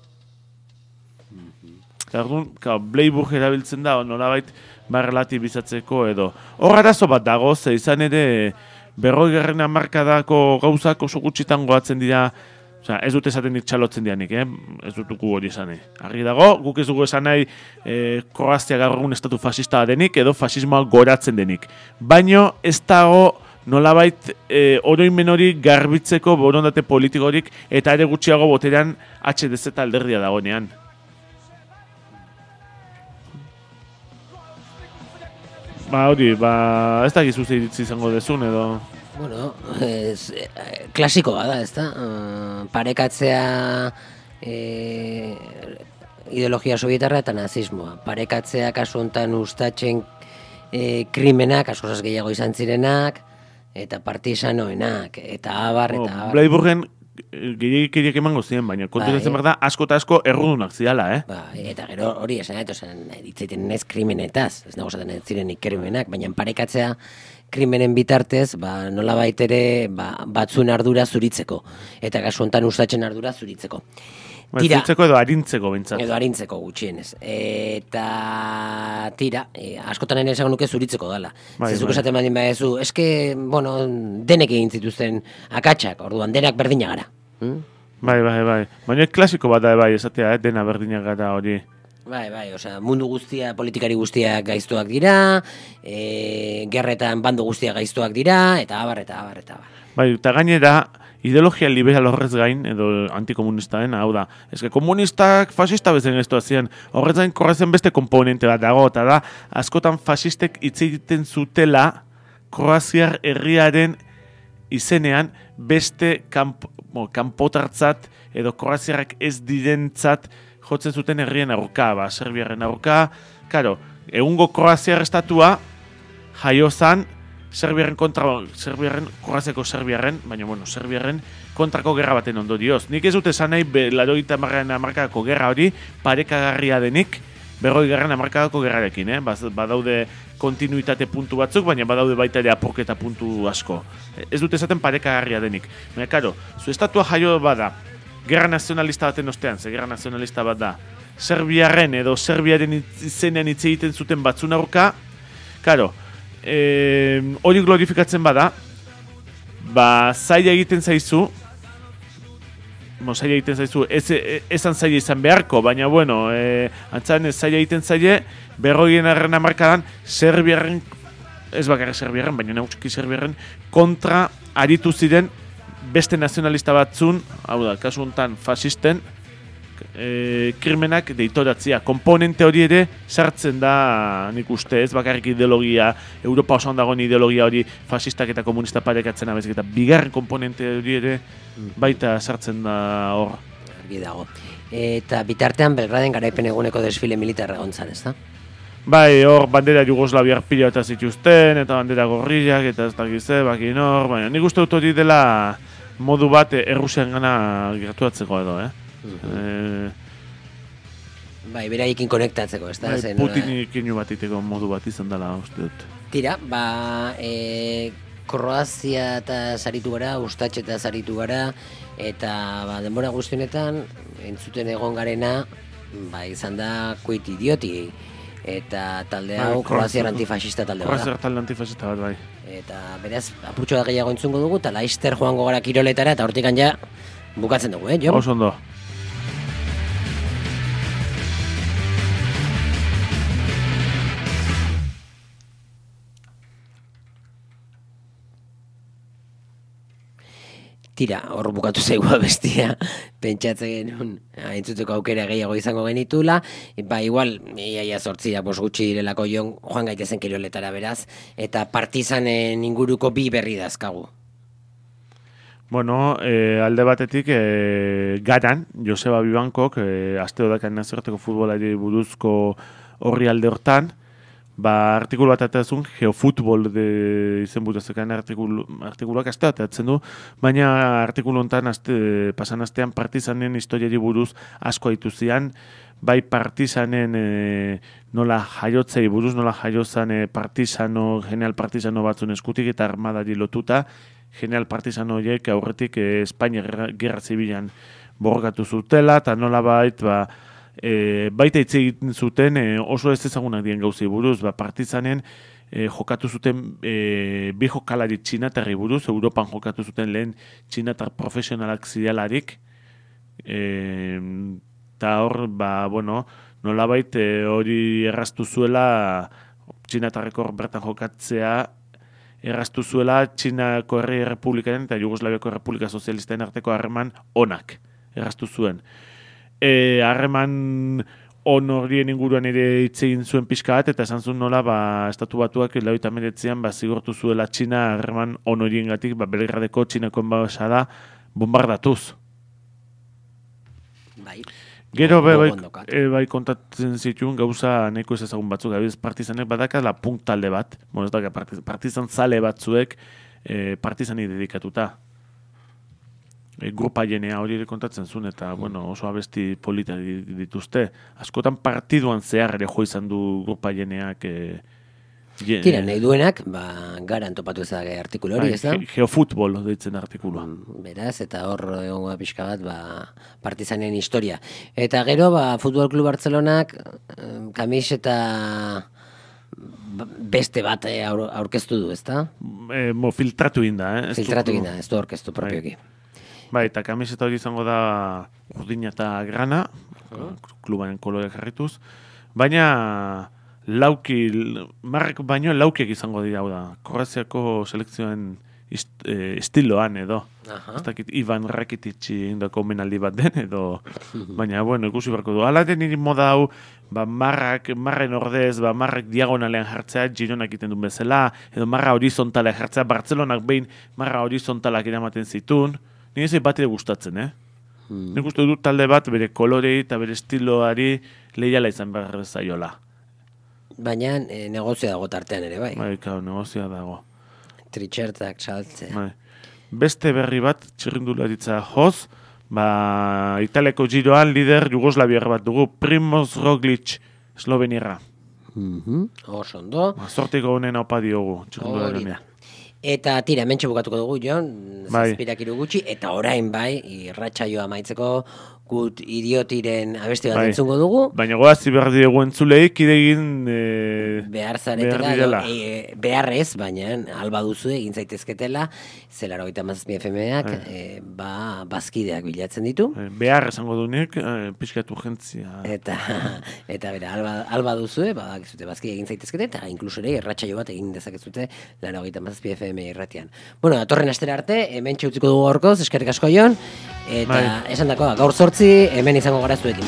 Eta Bleiburg erabiltzen da, nolabait relatibizatzeko edo. Hor arazo bat dago, ze izan ere 40. hamarkadako gauzak oso gutxitan goatzen dira. Osea, ez dut esaten nik txalotzen dianik, ez dutuko hori esan nahi. Argi dago, guk ez dugu esan nahi Kroazia gaur egun estatu fascista denik edo fascismoa goratzen denik. Baino ez dago nolabait oroimen hori garbitzeko borondate politikorik eta ere gutxiago boterean HDZ eta alderdia dagoenean. Hori, ez da gizu zeiritzi izango dezun edo... Bueno, klasikoa da, ez da? Parekatzea ideologia sovietarra eta nazismoa. Parekatzea kasu honetan ustatzen krimenak, askozaz gehiago izan zirenak, eta partisanoenak, eta abar, eta abar. Bleiburgen gehiagikeriak emango ziren, baina konturatzen behar da asko eta asko errudunak zidala, Eta gero hori esan ditzaiten ez krimenetaz, ez nago zaten ez zirenik krimenak, baina parekatzea krimenen bitartez, nola baitere batzuen ardura zuritzeko, eta kasu honetan ustatzen ardura zuritzeko. Zuritzeko edo arintzeko bintzat. Edo arintzeko gutxienez. Eta tira, askotan ere esango nuke zuritzeko dela. Zezuk esaten badin badezu, eske, denek egin zituzten akatsak, orduan denak berdina gara. Bai. Baina klasiko bat da bai, esatea, dena berdina gara hori. Bai, osea, mundu guztia, politikari guztiak gaiztuak dira, gerretan bando guztiak gaiztuak dira, eta abar. Bai, eta gainera, ideologia liberal horrez gain, edo antikomunistaen, hau da, eske komunistak fascista bezen gaiztua ziren, horrez gain Kroazian beste komponente bat dago, eta da, askotan fascistek hitz egiten zutela Kroaziar herriaren izenean beste kanpotartzat edo Kroaziarrak ez direntzat jotzen zuten herrien aurka, Serbiaren aurka. Karo, egungo Kroaziar estatua jaio zan Serbiaren Kroaziako Serbiaren, baina Serbiaren kontrako gerra baten ondorioz. Nik ez dut esan nahi 80. hamarkadako gerra hori parekagarria denik 40. hamarkadako gerrarekin, badaude kontinuitate puntu batzuk, baina badaude baita ere apurketa puntu asko. Ez dut esaten parekagarria denik. Baina, karo, zu estatua jaio bada, gerra nazionalista baten ostean, gerra nazionalista bat da, Serbiaren edo Serbiaren izenean hitz egiten zuten batzun aurka, karo, hori glorifikatzen bada, zaila egiten zaizu, ezan zaila izan beharko, baina antzaren zaila egiten zaile, 40. hamarkadan Serbiaren, ez bakarrik Serbiaren, baina nautxiki Serbiaren, kontra aritu ziren beste nazionalista batzun, hau da, kasu honetan fascisten, krimenak deitoratzia. Komponente hori ere sartzen da, nik uste, ez bakarrik ideologia, Europa osoan dagoen ideologia hori fascistak eta komunista parekatzen abezik, eta bigarren komponente hori ere baita sartzen da hor. Argi dago. Eta bitartean Belgraden garaipen eguneko desfile militarra gontzan, ez da? Bai, hor bandera Jugoslaviar pila eta zituzten, eta bandera gorriak, eta ez dakize, bakin hor, baina nik uste dut hori dela modu bat Errusian gana gertuatzeko edo, Bai, beraiekin konektatzeko, ez da? Bai, Putinik bat iteko modu bat izan dela, uste dut. Tira, Kroazia eta saritu gara, Ustatxe eta saritu gara, eta denbora guztionetan, entzuten egon garena, izan da Kuit Idioti, eta talde hau Kroaziar antifascista talde bat. Kroaziar talde antifascista bat, bai. Eta beraz, apurtxo da gehiago entzungo dugu, eta laizter joango gara kiroletara, eta hortikan ja bukatzen dugu, Jon? Oso ondo. Tira, hor bukatu zaigua bestia, pentsatzen genuen, entzuteko aukera gehiago izango genitula, igual, iaia 8 gutxi direlako joan gaitezen kiroletara beraz, eta partizanen inguruko bi berri dazkagu. Bueno, alde batetik, Garan, Joseba Bibankok, asteo dakan nazioarteko futbolari buruzko horri alde hortan, artikulu bat ateratzen, geofutbol izen buruzekan artikuluak astea ateratzen du, baina artikulu honetan pasan astean partizanen historiari buruz asko dituzian, bai partizanen nola jaiotzei buruz, nola jaiozan general partizano batzun eskutik eta armadari lotuta, general partizano horiek aurretik Espainia gerra zibilan borrokatu zutela, eta nola baita hitz egiten zuten oso ez ezagunak dien gauzei buruz, partizanen jokatu zuten bi jokalari txinatarri buruz, Europan jokatu zuten lehen txinatar profesionalak zirelarik, eta hor, nolabait hori erraztu zuela, txinatarreko bertan jokatzea, erraztu zuela Txinako Herri Errepublikaren eta Jugoslaviako Errepublika Sozialistaren arteko harreman onak erraztu zuen. Harreman on horien inguruan ere hitz egin zuen pixka bat, eta esan zuen nola, Estatu Batuak 1989an zigortu zuela Txina harreman on horiengatik, Belgradeko Txinako enbasada bombardatuz. Bai. Gero bai kontatzen zituen gauza nahiko ez ezagun batzuk, partizanek badakala punk talde bat, ez da, partizan zale batzuek partizani dedikatuta. Grupa jenea hori ere kontatzen zuen, eta oso abesti polita dituzte. Askotan partiduan zehar ere jo izan du grupa jeneak. Tira, nahi duenak, garan topatu ezak artikulu hori, ez da? Geofutbol deitzen artikulua. Beraz, eta hor egongo pixka bat, partizanen historia. Eta gero, Futbol Klub Bartzelonak kamiseta beste bat aurkeztu du, ez da? Filtratu inda, Filtratu inda, ez du aurkeztu propioki. Bai, eta kamiseta hori izango da urdina eta grana, klubaren koloreak jarrituz, baina marrek baino laukiek izango dira, hau da, Kroaziako selekzioen estiloan edo. Ez dakit Ivan Rakitic indako omenaldi bat den edo, baina, ikusi barko du. Hala den niri moda hau, marren ordez, marrek diagonalean jartzea, Gironak egiten duen bezala, edo marra horizontalak jartzea, Bartzelonak behin marra horizontalak eramaten zitun, nire ez bat ere gustatzen, Nik uste dut talde bat bere kolorei eta bere estiloari lehiala izan behar zaiola. Baina negozioa dago tartean ere, bai. Bai, negozioa dago. Tritxertak saltze. Bai. Beste berri bat, txirrindularitza joz, Italiako giroan lider Jugoslaviar bat dugu, Primoz Roglic, Esloveniarra. Oso ondo. Zortiko honen opa diogu, txirrindularitza. Eta tira, hementxe bukatuko dugu, Jon, zazpirak gutxi, eta orain bai, irratsaioa amaitzeko, gut idiotiren abesti bat entzungo dugu. Baina goazi behar diegu entzuleik, idegin behar zaretela, beharrez, baina alba duzu egin zaitezketela, zelaro gaita mazazpi FM-ak, bazkideak bilatzen ditu. Behar esango dunek, pixkat urgentzia. Eta bera, alba duzu, bazkide egin zaitezkete, eta inkluso ere irratsaio bat egin dezakezute, laro gaita mazazpi FM irratian. Bueno, datorren astera arte, hemen txutziko dugu gaurkoz, eskerrik asko Jon, eta esan dakoa, gaur 8 hemen izango gara zuekin.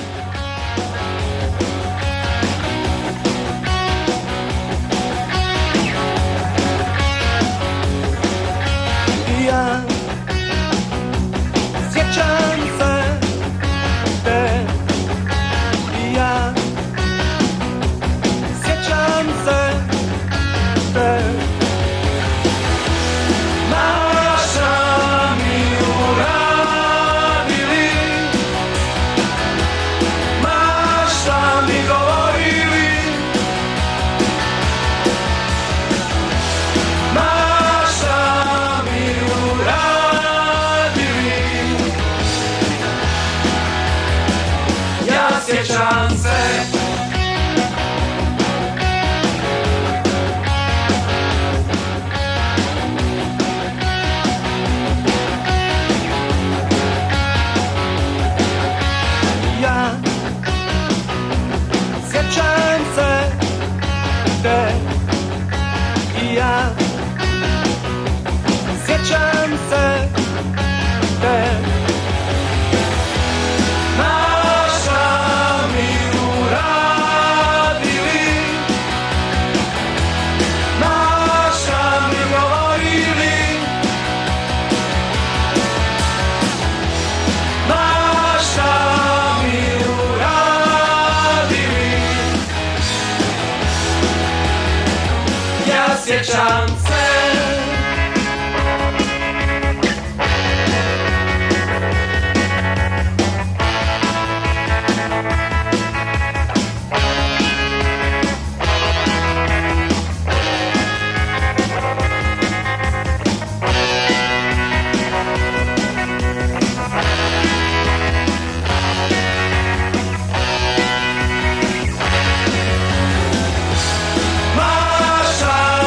Masza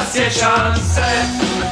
sjećam se